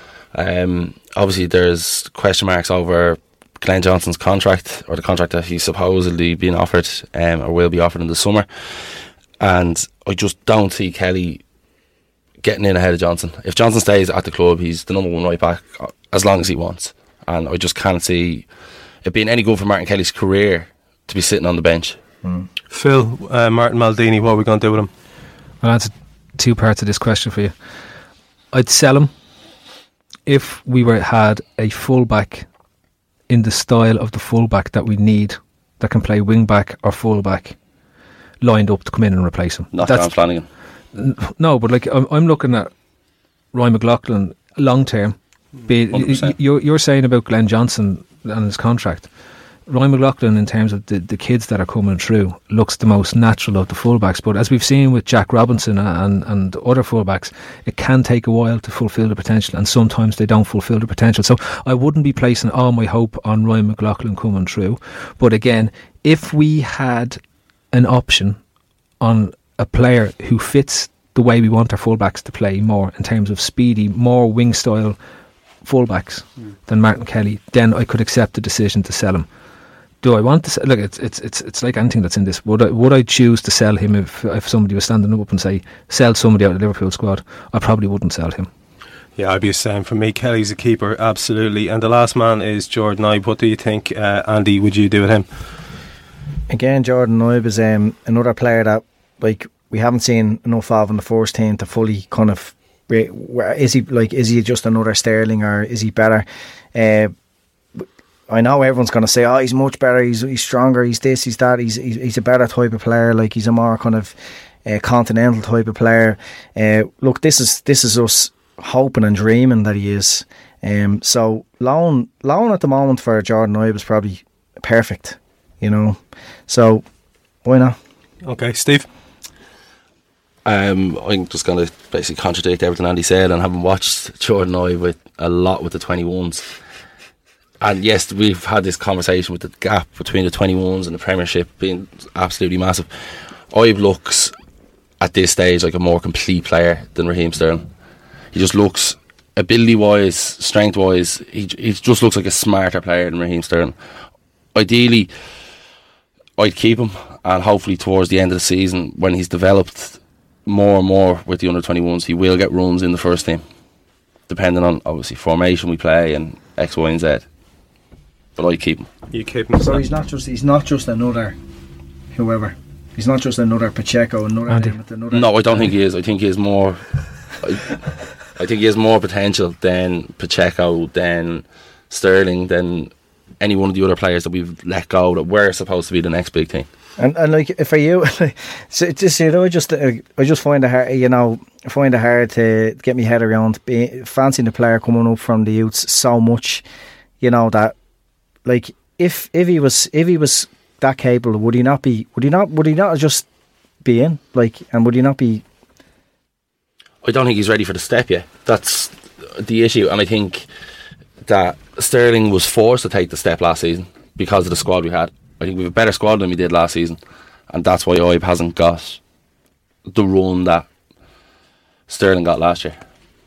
Speaker 2: Obviously, there's question marks over Glenn Johnson's contract, or the contract that he's supposedly being offered or will be offered in the summer. And I just don't see Kelly getting in ahead of Johnson. If Johnson stays at the club, he's the number one right back as long as he wants. And I just can't see it being any good for Martin Kelly's career to be sitting on the bench.
Speaker 1: Phil, Martin Maldini, what are we going to do with him?
Speaker 3: I'll answer two parts of this question for you. I'd sell him if we had a fullback in the style of the fullback that we need, that can play wing back or fullback, lined up to come in and replace him.
Speaker 2: Not John Flanagan.
Speaker 3: No, but like I'm looking at Ryan McLaughlin long term. You're saying about Glenn Johnson and his contract. Ryan McLaughlin, in terms of the kids that are coming through, looks the most natural of the fullbacks. But as we've seen with Jack Robinson and other fullbacks, it can take a while to fulfil the potential, and sometimes they don't fulfil the potential. So I wouldn't be placing all my hope on Ryan McLaughlin coming through. But again, if we had an option on a player who fits the way we want our fullbacks to play more, in terms of speedy, more wing style fullbacks than Martin Kelly, then I could accept the decision to sell him. Do I want to sell? Look, it's like anything that's in this. Would I choose to sell him if somebody was standing up and say sell somebody out of the Liverpool squad? I probably wouldn't sell him.
Speaker 1: Yeah, I'd be the same. For me, Kelly's a keeper, absolutely. And the last man is Jordan Ibe. What do you think, Andy? Would you do with him?
Speaker 4: Again, Jordan Ibe is another player that we haven't seen enough of in the first team to fully kind of. Is he just another Sterling, or is he better? I know everyone's going to say, oh, he's much better, he's stronger, he's this, he's that, he's a better type of player, like he's a more kind of continental type of player. Look, this is us hoping and dreaming that he is. So loan at the moment for Jordan Ibe is probably perfect, so why not?
Speaker 1: Okay, Steve?
Speaker 2: I'm just going to basically contradict everything Andy said, and having watched Jordan Ibe a lot with the 21s. And yes, we've had this conversation with the gap between the 21s and the Premiership being absolutely massive. Ibe looks at this stage like a more complete player than Raheem Sterling. He just looks, ability-wise, strength-wise, he just looks like a smarter player than Raheem Sterling. Ideally, I'd keep him, and hopefully towards the end of the season, when he's developed more and more with the under-21s, he will get runs in the first team, depending on obviously formation we play and X, Y and Z. But I keep him.
Speaker 1: You keep him.
Speaker 4: So he's not just another whoever. He's not just another Pacheco, another.
Speaker 2: No, I don't think he is. I think he has more. I think he has more potential than Pacheco, than Sterling, than any one of the other players that we've let go that were supposed to be the next big thing.
Speaker 4: And like for you, so just I just find it hard, to get my head around fancying the player coming up from the youths so much, that like if he was that capable, would he not just be in, like, and would he not be?
Speaker 2: I don't think he's ready for the step yet. That's the issue, and I think that Sterling was forced to take the step last season because of the squad we had. I think we have a better squad than we did last season, and that's why Ibe hasn't got the run that Sterling got last year.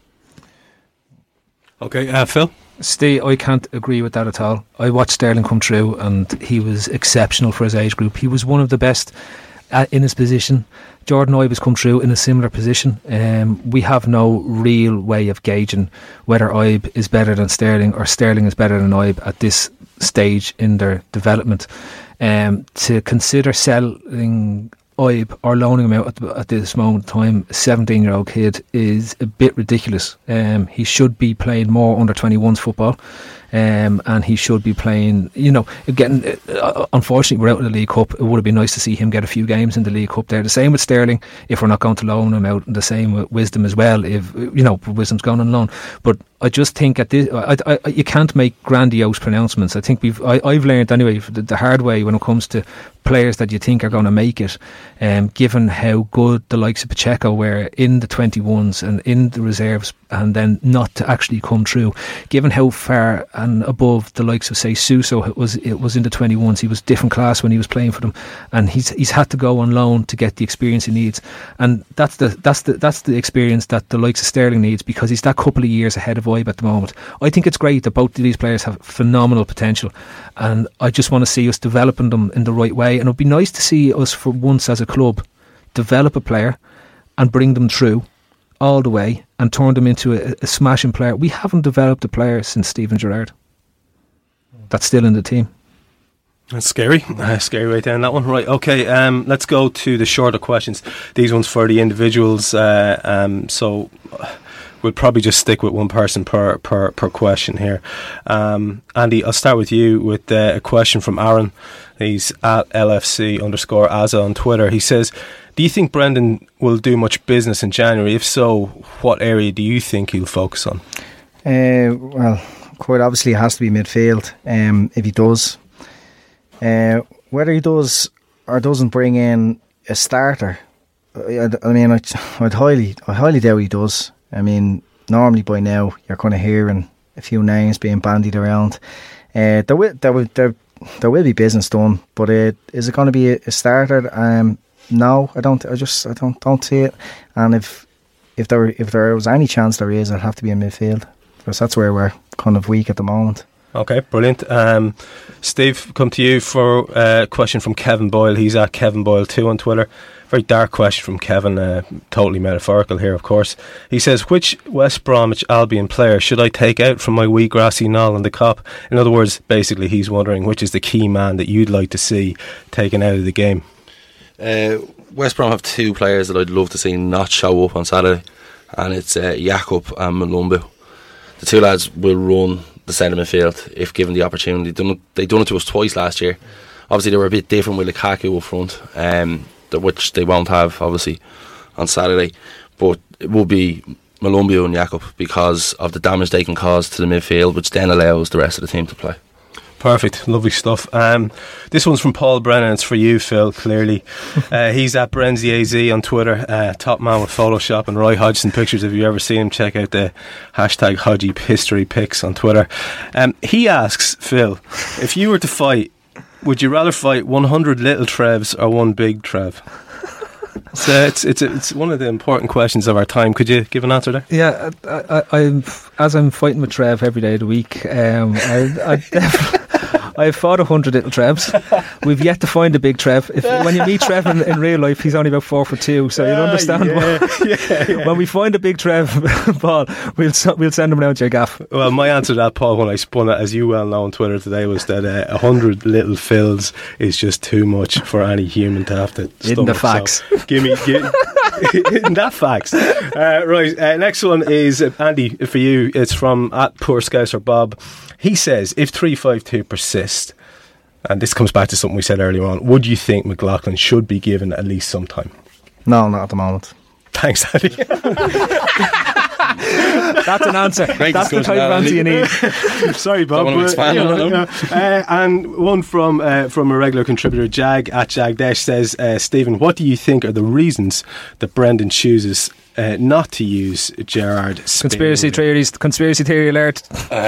Speaker 1: Okay, Phil?
Speaker 3: Steve, I can't agree with that at all. I watched Sterling come through and he was exceptional for his age group. He was one of the best in his position. Jordan Ibe has come through in a similar position. We have no real way of gauging whether Ibe is better than Sterling or Sterling is better than Ibe at this stage in their development. To consider selling Ibe or loaning him out at this moment in time, a 17-year-old kid, is a bit ridiculous. He should be playing more under 21s football, and he should be playing, getting, unfortunately we're out of the League Cup. It would have been nice to see him get a few games in the League Cup there. The same with Sterling, if we're not going to loan him out, and the same with Wisdom as well, if Wisdom's gone on loan. But I just think at this, you can't make grandiose pronouncements. I think I've learned anyway the hard way when it comes to players that you think are going to make it, given how good the likes of Pacheco were in the 21s and in the reserves, and then not to actually come through, given how far and above the likes of, say, Suso it was in the 21s. He was different class when he was playing for them, and he's had to go on loan to get the experience he needs, and that's the experience that the likes of Sterling needs, because he's that couple of years ahead of Ibe at the moment. I think it's great that both of these players have phenomenal potential, and I just want to see us developing them in the right way. And it would be nice to see us, for once as a club, develop a player and bring them through all the way and turn them into a smashing player. We haven't developed a player since Steven Gerrard that's still in the team.
Speaker 1: That's scary. Scary right down that one. Right, okay, let's go to the shorter questions. These ones for the individuals, so we'll probably just stick with one person per question here. Andy, I'll start with you with a question from Aaron. He's at LFC_Azza on Twitter. He says, do you think Brendan will do much business in January? If so, what area do you think he'll focus on?
Speaker 4: Well, quite obviously it has to be midfield. If he does, whether he does or doesn't bring in a starter, I mean, I'd highly doubt he does. I mean, normally by now you're kind of hearing a few names being bandied around. There will be business done, but is it going to be a starter? No, I don't. I don't see it. And if there was any chance there is, it'd have to be in midfield, because that's where we're kind of weak at the moment.
Speaker 1: Okay, brilliant. Steve, come to you for a question from Kevin Boyle. He's at Kevin Boyle 2 on Twitter. Very dark question from Kevin, totally metaphorical here, of course. He says, which West Bromwich Albion player should I take out from my wee grassy knoll in the Kop? In other words, basically he's wondering which is the key man that you'd like to see taken out of the game.
Speaker 2: West Brom have two players that I'd love to see not show up on Saturday, and it's Jakob and Malumbu. The two lads will run the centre midfield if given the opportunity. They done it to us twice last year. Obviously they were a bit different with Lukaku up front, which they won't have obviously on Saturday, but it will be Malumbu and Jakob because of the damage they can cause to the midfield, which then allows the rest of the team to play.
Speaker 1: Perfect, lovely stuff. This one's from Paul Brennan. It's for you, Phil, clearly. He's at BrenzyAZ on Twitter, top man with Photoshop and Roy Hodgson pictures. If you ever seen him, check out the hashtag Hodgie History Pics on Twitter. He asks, Phil, if you were to fight, would you rather fight 100 little Trevs or one big Trev? So it's one of the important questions of our time. Could you give an answer there?
Speaker 3: Yeah, I'm fighting with Trev every day of the week. I've fought 100 little Trevs. We've yet to find a big Trev. When you meet Trev in real life, he's only about 4'2", so you'll understand why. When we find a big Trev, Paul, we'll send him down to your gaff.
Speaker 1: Well, my answer to that, Paul, when I spun it, as you well know on Twitter today, was that 100 little Phils is just too much for any human to have to stomach.
Speaker 3: In the facts.
Speaker 1: So give in that facts. Right, next one is Andy, for you. It's from at Poor Scouser Bob. He says, if 3-5-2 persists, and this comes back to something we said earlier on, would you think McLaughlin should be given at least some time?
Speaker 4: No, not at the moment.
Speaker 1: Thanks, Andy.
Speaker 3: That's an answer. That's the type of answer you need.
Speaker 1: Sorry, Bob. And one from a regular contributor, Jag at Jagdesh, says, Stephen, what do you think are the reasons that Brendan chooses not to use Gerrard.
Speaker 3: Conspiracy theory alert.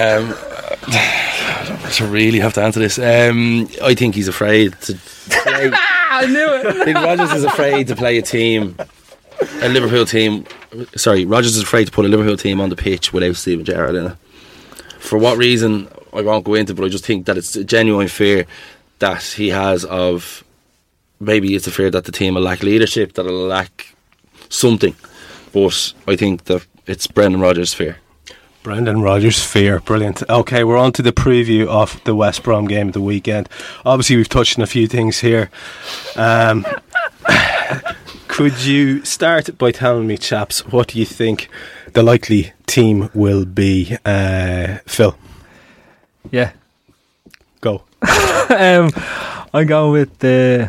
Speaker 2: I really have to answer this. I think he's afraid to play.
Speaker 3: I knew it.
Speaker 2: I think Rodgers is afraid to play a Liverpool team. Sorry, Rodgers is afraid to put a Liverpool team on the pitch without Steven Gerrard in it. For what reason, I won't go into, but I just think that it's a genuine fear that he has of, maybe it's a fear that the team will lack leadership, that it'll lack something. But I think that it's Brendan Rodgers' fear.
Speaker 1: Brendan Rodgers' fear, brilliant. Okay, we're on to the preview of the West Brom game of the weekend. Obviously, we've touched on a few things here. Could you start by telling me, chaps, what do you think the likely team will be? Phil?
Speaker 3: Yeah.
Speaker 1: Go.
Speaker 3: I'm going with the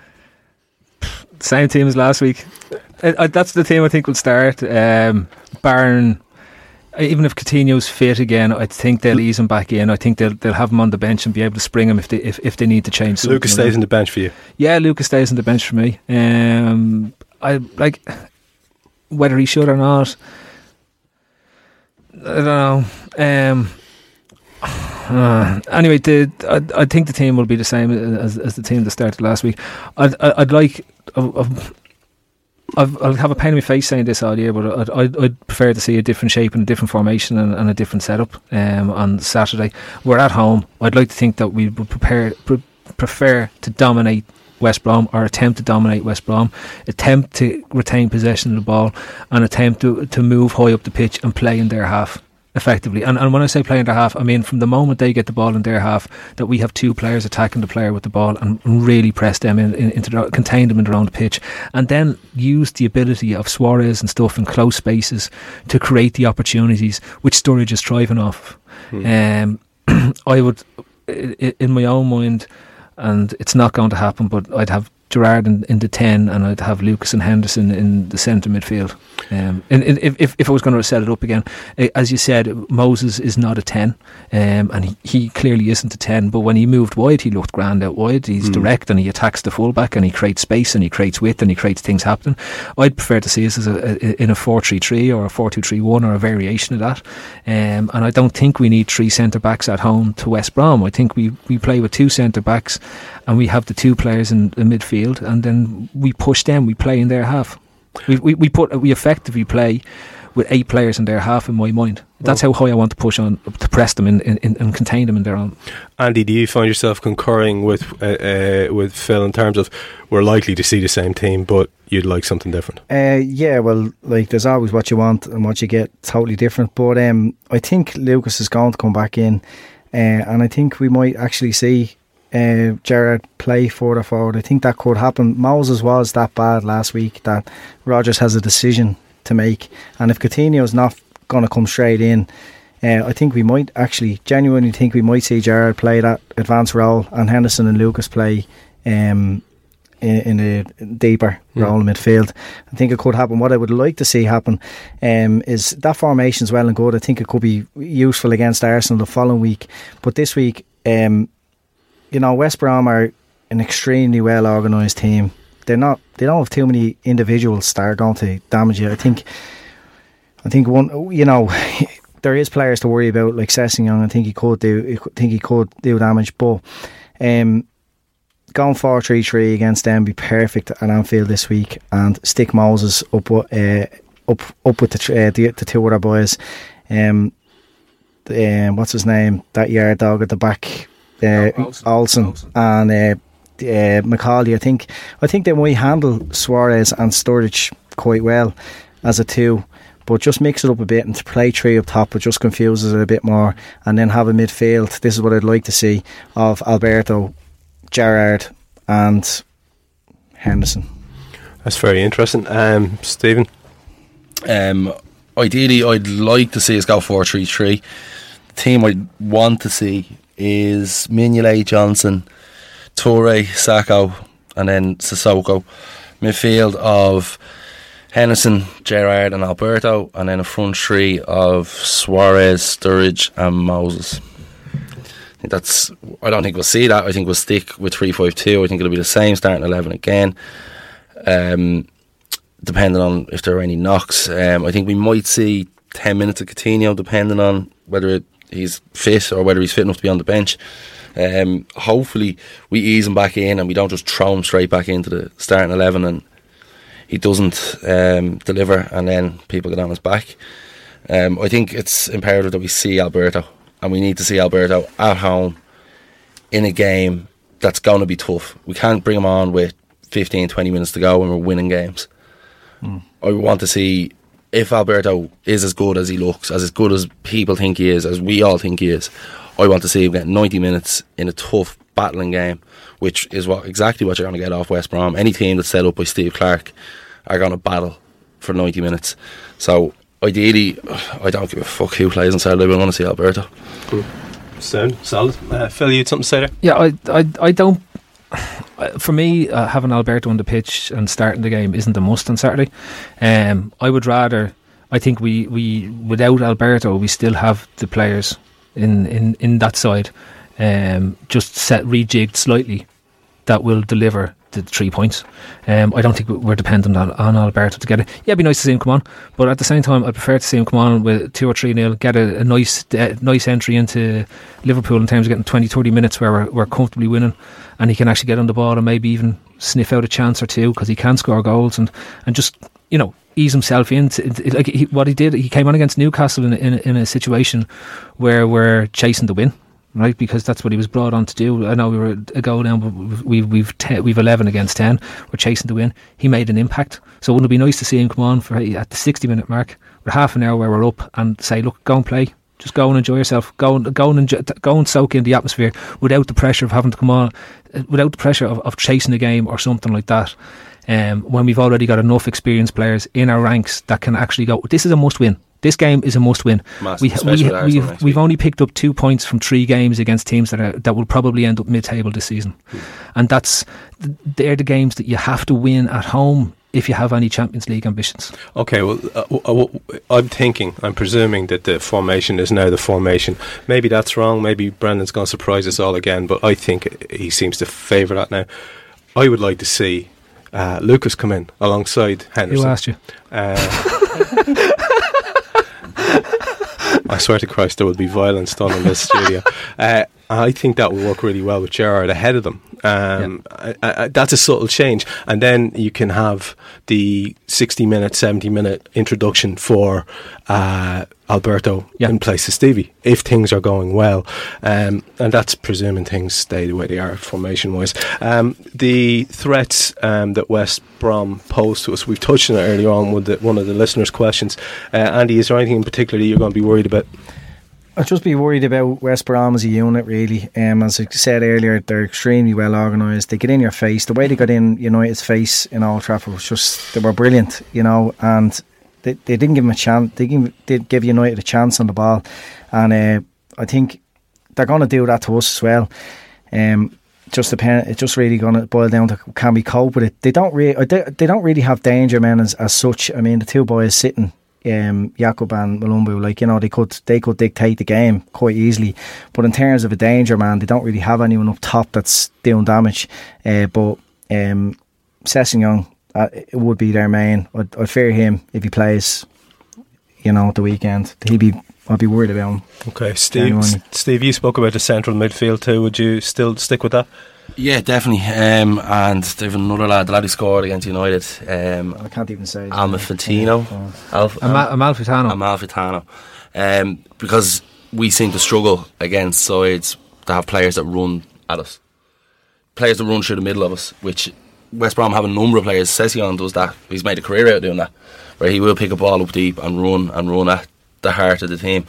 Speaker 3: same team as last week. That's the team I think will start. Barron, even if Coutinho's fit again, I think they'll ease him back in. I think they'll have him on the bench and be able to spring him if they need to change something.
Speaker 1: Lucas stays on the bench for you? Yeah,
Speaker 3: Lucas stays on the bench for me. I like whether he should or not. I don't know. Anyway, I think the team will be the same as the team that started last week. I'd like. I'll have a pain in my face saying this all year, but I'd prefer to see a different shape and a different formation and a different setup on Saturday. We're at home. I'd like to think that we would prefer to dominate West Brom, or attempt to dominate West Brom, attempt to retain possession of the ball, and attempt to move high up the pitch and play in their half effectively. And when I say play in their half, I mean from the moment they get the ball in their half, that we have two players attacking the player with the ball and really press them contain them in their own pitch, and then use the ability of Suarez and stuff in close spaces to create the opportunities which Sturridge is thriving off. I would, in my own mind, and it's not going to happen, but I'd have Gerrard in the 10, and I'd have Lucas and Henderson in the centre midfield. If I was going to set it up again, as you said, Moses is not a 10, and he clearly isn't a 10, but when he moved wide, he looked grand out wide. He's direct, and he attacks the fullback, and he creates space, and he creates width, and he creates things happening. I'd prefer to see us as in a 4-3-3 or a 4-2-3-1 or a variation of that, and I don't think we need three centre backs at home to West Brom. I think we play with two centre backs, and we have the two players in the midfield, and then we push them. We play in their half. We effectively play with 8 players in their half. In my mind, that's how high I want to push on to press them and contain them in their own.
Speaker 1: Andy, do you find yourself concurring with Phil in terms of we're likely to see the same team, but you'd like something different?
Speaker 4: Yeah, well, like there's always what you want and what you get totally different. But I think Lucas is going to come back in, and I think we might actually see Gerrard play further forward. I think that could happen. Moses was that bad last week that Rodgers has a decision to make, and if Coutinho's not going to come straight in, I think we might actually genuinely think we might see Gerrard play that advanced role and Henderson and Lucas play in a deeper role in midfield. I think it could happen. What I would like to see happen is that formation's well and good. I think it could be useful against Arsenal the following week, but this week West Brom are an extremely well organised team. They don't have too many individuals that are going to damage you. I think one, there is players to worry about, like Sessegnon. I think he could do damage, but going 4-3-3 against them be perfect at Anfield this week, and stick Moses up with the two other boys. What's his name? That yard dog at the back. Olsen and McCauley. I think they might handle Suarez and Sturridge quite well as a two, but just mix it up a bit and to play 3 up top, it just confuses it a bit more, and then have a midfield. This is what I'd like to see of Alberto, Gerrard and Henderson.
Speaker 1: That's very interesting. Stephen?
Speaker 2: Ideally, I'd like to see us go 4-3-3. The team I'd want to see is Mignolet, Johnson, Toure, Sakho, and then Sissoko. Midfield of Henderson, Gerrard and Alberto, and then a front 3 of Suarez, Sturridge and Moses. I don't think we'll see that. I think we'll stick with 3-5-2. I think it'll be the same starting 11 again. depending on if there are any knocks. I think we might see 10 minutes of Coutinho, depending on whether he's fit or whether he's fit enough to be on the bench. Hopefully we ease him back in and we don't just throw him straight back into the starting 11 and he doesn't deliver and then people get on his back. I think it's imperative that we see Alberto, and we need to see Alberto at home in a game that's going to be tough. We can't bring him on with 15-20 minutes to go when we're winning games. I want to see if Alberto is as good as he looks, as good as people think he is, as we all think he is. I want to see him get 90 minutes in a tough battling game, which is exactly what you're going to get off West Brom. Any team that's set up by Steve Clarke are going to battle for 90 minutes. So ideally, I don't give a fuck who plays on Saturday, but I want to see Alberto.
Speaker 1: Sound solid. Phil, you had something to say there?
Speaker 3: Yeah, I don't. For me, having Alberto on the pitch and starting the game isn't a must on Saturday. I would rather. I think we without Alberto, we still have the players in that side, just rejigged slightly, that will deliver the 3 points. I don't think we're dependent on Alberto to get it. Yeah, it'd be nice to see him come on, but at the same time, I'd prefer to see him come on with 2 or 3-0, get a nice entry into Liverpool in terms of getting 20-30 minutes where we're comfortably winning, and he can actually get on the ball and maybe even sniff out a chance or two, because he can score goals and just, you know, ease himself into what he did. He came on against Newcastle in a situation where we're chasing the win, right? Because that's what he was brought on to do. I know we were a goal down, but we've 11 against 10. We're chasing the win. He made an impact. So wouldn't it be nice to see him come on at the 60-minute mark with half an hour where we're up and say, look, go and play. Just go and enjoy yourself. Go and soak in the atmosphere without the pressure of having to come on, without the pressure of chasing a game or something like that. When we've already got enough experienced players in our ranks that can actually go, this is a must-win. This game is a must-win. We've only picked up 2 points from 3 games against teams that will probably end up mid-table this season, and they're the games that you have to win at home if you have any Champions League ambitions.
Speaker 1: Okay, well, I'm presuming that the formation is now the formation. Maybe that's wrong. Maybe Brendan's going to surprise us all again, but I think he seems to favour that now. I would like to see Lucas come in alongside Henderson.
Speaker 3: Who asked you?
Speaker 1: I swear to Christ, there will be violence done in this studio. I think that will work really well with Gerrard ahead of them. That's a subtle change, and then you can have the 60-minute, 70-minute introduction for Alberto in place of Stevie if things are going well, and that's presuming things stay the way they are formation wise. The threats that West Brom posed to us, we've touched on it earlier on with one of the listeners' questions. Andy, is there anything in particular you're going to be worried about?
Speaker 4: I'd just be worried about West Brom as a unit, really. As I said earlier, they're extremely well organised. They get in your face. The way they got in United's face in Old Trafford was just, they were brilliant, and they didn't give them a chance. They did give United a chance on the ball, and I think they're going to do that to us as well. It's just really going to boil down to, can we cope with it? They don't really have danger men as such. I mean, the 2 boys sitting, Jakub and Malumbu, they could dictate the game quite easily, but in terms of a danger man, they don't really have anyone up top that's doing damage. But Sessegnon, it would be their main. I'd fear him if he plays, the weekend. I'd be worried about him.
Speaker 1: Okay, Steve, you spoke about the central midfield too. Would you still stick with that?
Speaker 2: Yeah, definitely. And they've another lad, the lad who scored against United.
Speaker 4: I can't even say.
Speaker 2: Amalfitano. Amalfitano. Because we seem to struggle against sides that have players that run at us. Players that run through the middle of us, which West Brom have a number of players. Sessegnon does that. He's made a career out of doing that, where he will pick a ball up deep and run at the heart of the team.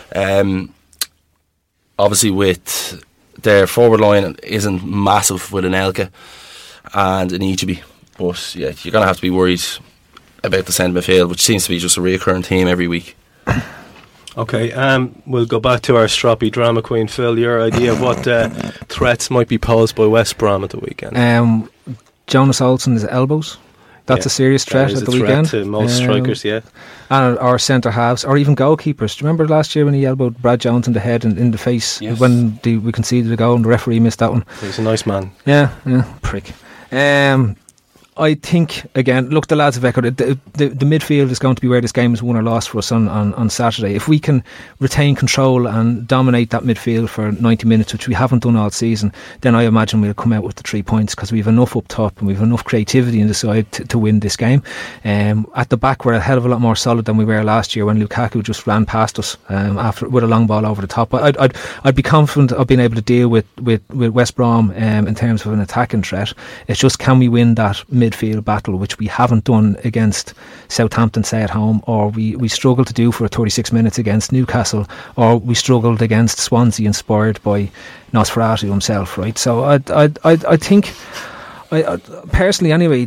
Speaker 2: Obviously with their forward line isn't massive with an Elka and an Ichibi, but yeah, you're going to have to be worried about the centre midfield, which seems to be just a reoccurring theme every week.
Speaker 1: Okay, we'll go back to our stroppy drama queen, Phil. Your idea of what threats might be posed by West Brom at the weekend?
Speaker 3: Jonas Olsson's elbows. That's a serious threat at the weekend.
Speaker 1: To most strikers, yeah.
Speaker 3: And our centre halves, or even goalkeepers. Do you remember last year when he elbowed Brad Jones in the head and in the face when we conceded a goal and the referee missed that one?
Speaker 1: He's a nice man.
Speaker 3: Yeah, prick. I think, again, look, the lads have echoed it. The midfield is going to be where this game is won or lost for us on Saturday. If we can retain control and dominate that midfield for 90 minutes, which we haven't done all season, then I imagine we'll come out with the 3 points, because we have enough up top and we have enough creativity in the side to win this game. At the back, we're a hell of a lot more solid than we were last year when Lukaku just ran past us after with a long ball over the top. I'd be confident of being able to deal with West Brom in terms of an attacking threat. It's just, can we win that midfield battle, which we haven't done against Southampton, say, at home, or we struggled to do for 36 minutes against Newcastle, or we struggled against Swansea, inspired by Nosferatu himself, right? So I think, personally anyway,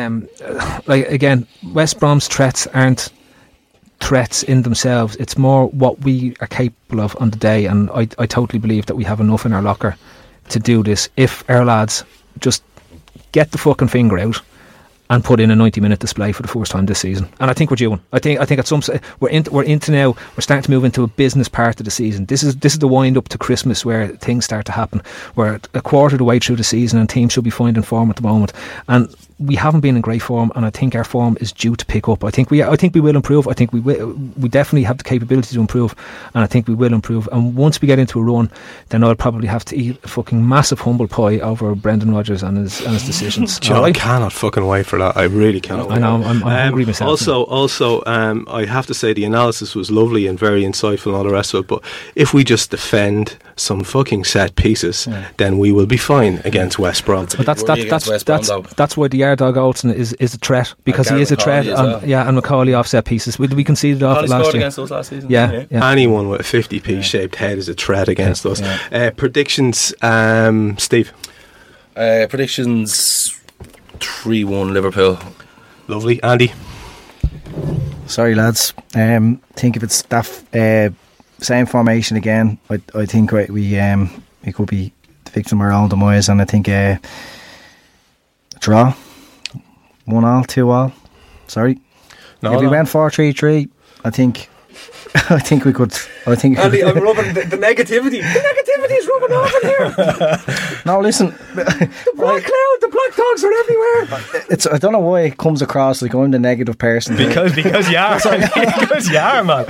Speaker 3: again, West Brom's threats aren't threats in themselves. It's more what we are capable of on the day, and I totally believe that we have enough in our locker to do this if our lads just get the fucking finger out and put in a 90-minute display for the first time this season. And I think we're due. I think at some we're into now. We're starting to move into a business part of the season. This is the wind up to Christmas, where things start to happen. We're a quarter of the way through the season, and teams should be finding form at the moment. And we haven't been in great form, and I think our form is due to pick up. I think we will improve. I think we definitely have the capability to improve, and I think we will improve. And once we get into a run, then I'll probably have to eat a fucking massive humble pie over Brendan Rodgers and his decisions.
Speaker 1: John, I cannot fucking wait for that. I really cannot.
Speaker 3: I know. I'm hungry myself.
Speaker 1: Also, I have to say the analysis was lovely and very insightful and all the rest of it. But if we just defend some fucking set pieces, then we will be fine against West Brom.
Speaker 3: But that's why the Yardog Olsen is a threat, because he is a threat. And Macaulay off set pieces. We conceded off it last year.
Speaker 2: Against us last season.
Speaker 3: Yeah.
Speaker 1: Anyone with a 50p shaped head is a threat against us. Predictions, Steve.
Speaker 2: Predictions 3-1 Liverpool.
Speaker 1: Lovely. Andy.
Speaker 4: Sorry, lads. Think if it's that same formation again, I think we could be the victim of our own demise, and I think draw 1-1, 2-1. Sorry. If we went 4-3-3, I think we could.
Speaker 1: Andy, I'm rubbing the negativity. The negativity is rubbing off in here.
Speaker 4: No, listen.
Speaker 1: The black cloud, the black dogs are everywhere.
Speaker 4: I don't know why it comes across like I'm the negative person.
Speaker 1: Because you are. Because you are, man.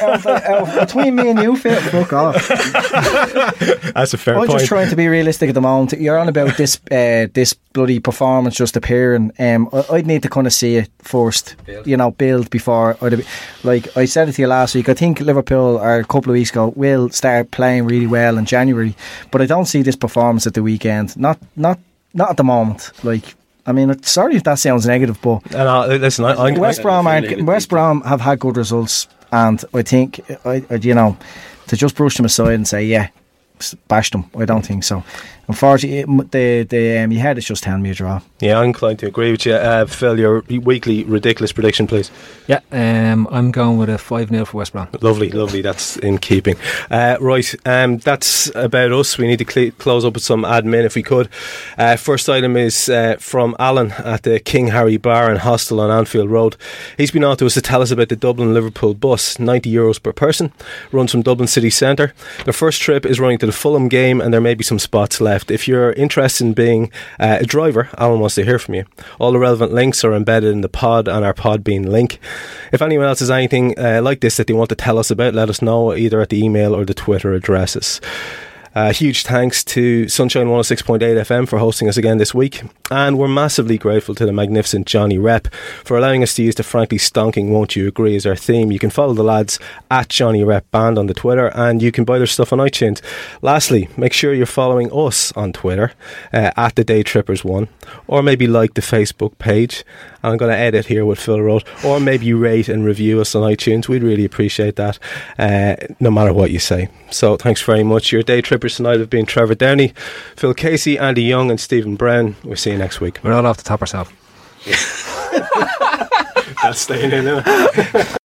Speaker 4: Between me and you, Phil, fuck off.
Speaker 1: That's a fair point.
Speaker 4: I'm just trying to be realistic at the moment. You're on about this bloody performance just appearing. I'd need to kind of see it first, build before. Like I said it to you last week, I think Liverpool, or a couple of weeks ago, will start playing really well in January, but I don't see this performance at the weekend. Not at the moment. Like, I mean, sorry if that sounds negative, but
Speaker 1: listen,
Speaker 4: West Brom have had good results, and I think to just brush them aside and say bash them, I don't think so. Unfortunately, your head is just telling me a draw.
Speaker 1: Yeah, I'm inclined to agree with you. Phil, your weekly ridiculous prediction, please.
Speaker 3: Yeah, I'm going with a 5-0 for West Brom.
Speaker 1: Lovely, that's in keeping. Right, that's about us. We need to close up with some admin if we could. First item is from Alan at the King Harry Bar and Hostel on Anfield Road. He's been on to us to tell us about the Dublin-Liverpool bus, €90 per person, runs from Dublin city centre. The first trip is running to the Fulham game, and there may be some spots left. If you're interested in being a driver, Alan wants to hear from you. All the relevant links are embedded in the pod and our Podbean link. If anyone else has anything like this that they want to tell us about, let us know either at the email or the Twitter addresses. Huge thanks to Sunshine 106.8 FM for hosting us again this week, and we're massively grateful to the magnificent Johnny Rep for allowing us to use the frankly stonking Won't You Agree as our theme. You can follow the lads at Johnny Rep Band on the Twitter, and you can buy their stuff on iTunes. Lastly, make sure you're following us on Twitter at the Day Trippers 1, or maybe like the Facebook page. I'm going to edit here what Phil wrote, or maybe rate and review us on iTunes. We'd really appreciate that, no matter what you say. So thanks very much. Your Day Trippers tonight have been Trevor Downey, Phil Casey, Andy Young and Stephen Brown. We'll see you next week.
Speaker 3: We're all off the top ourselves.
Speaker 1: That's staying in, isn't it?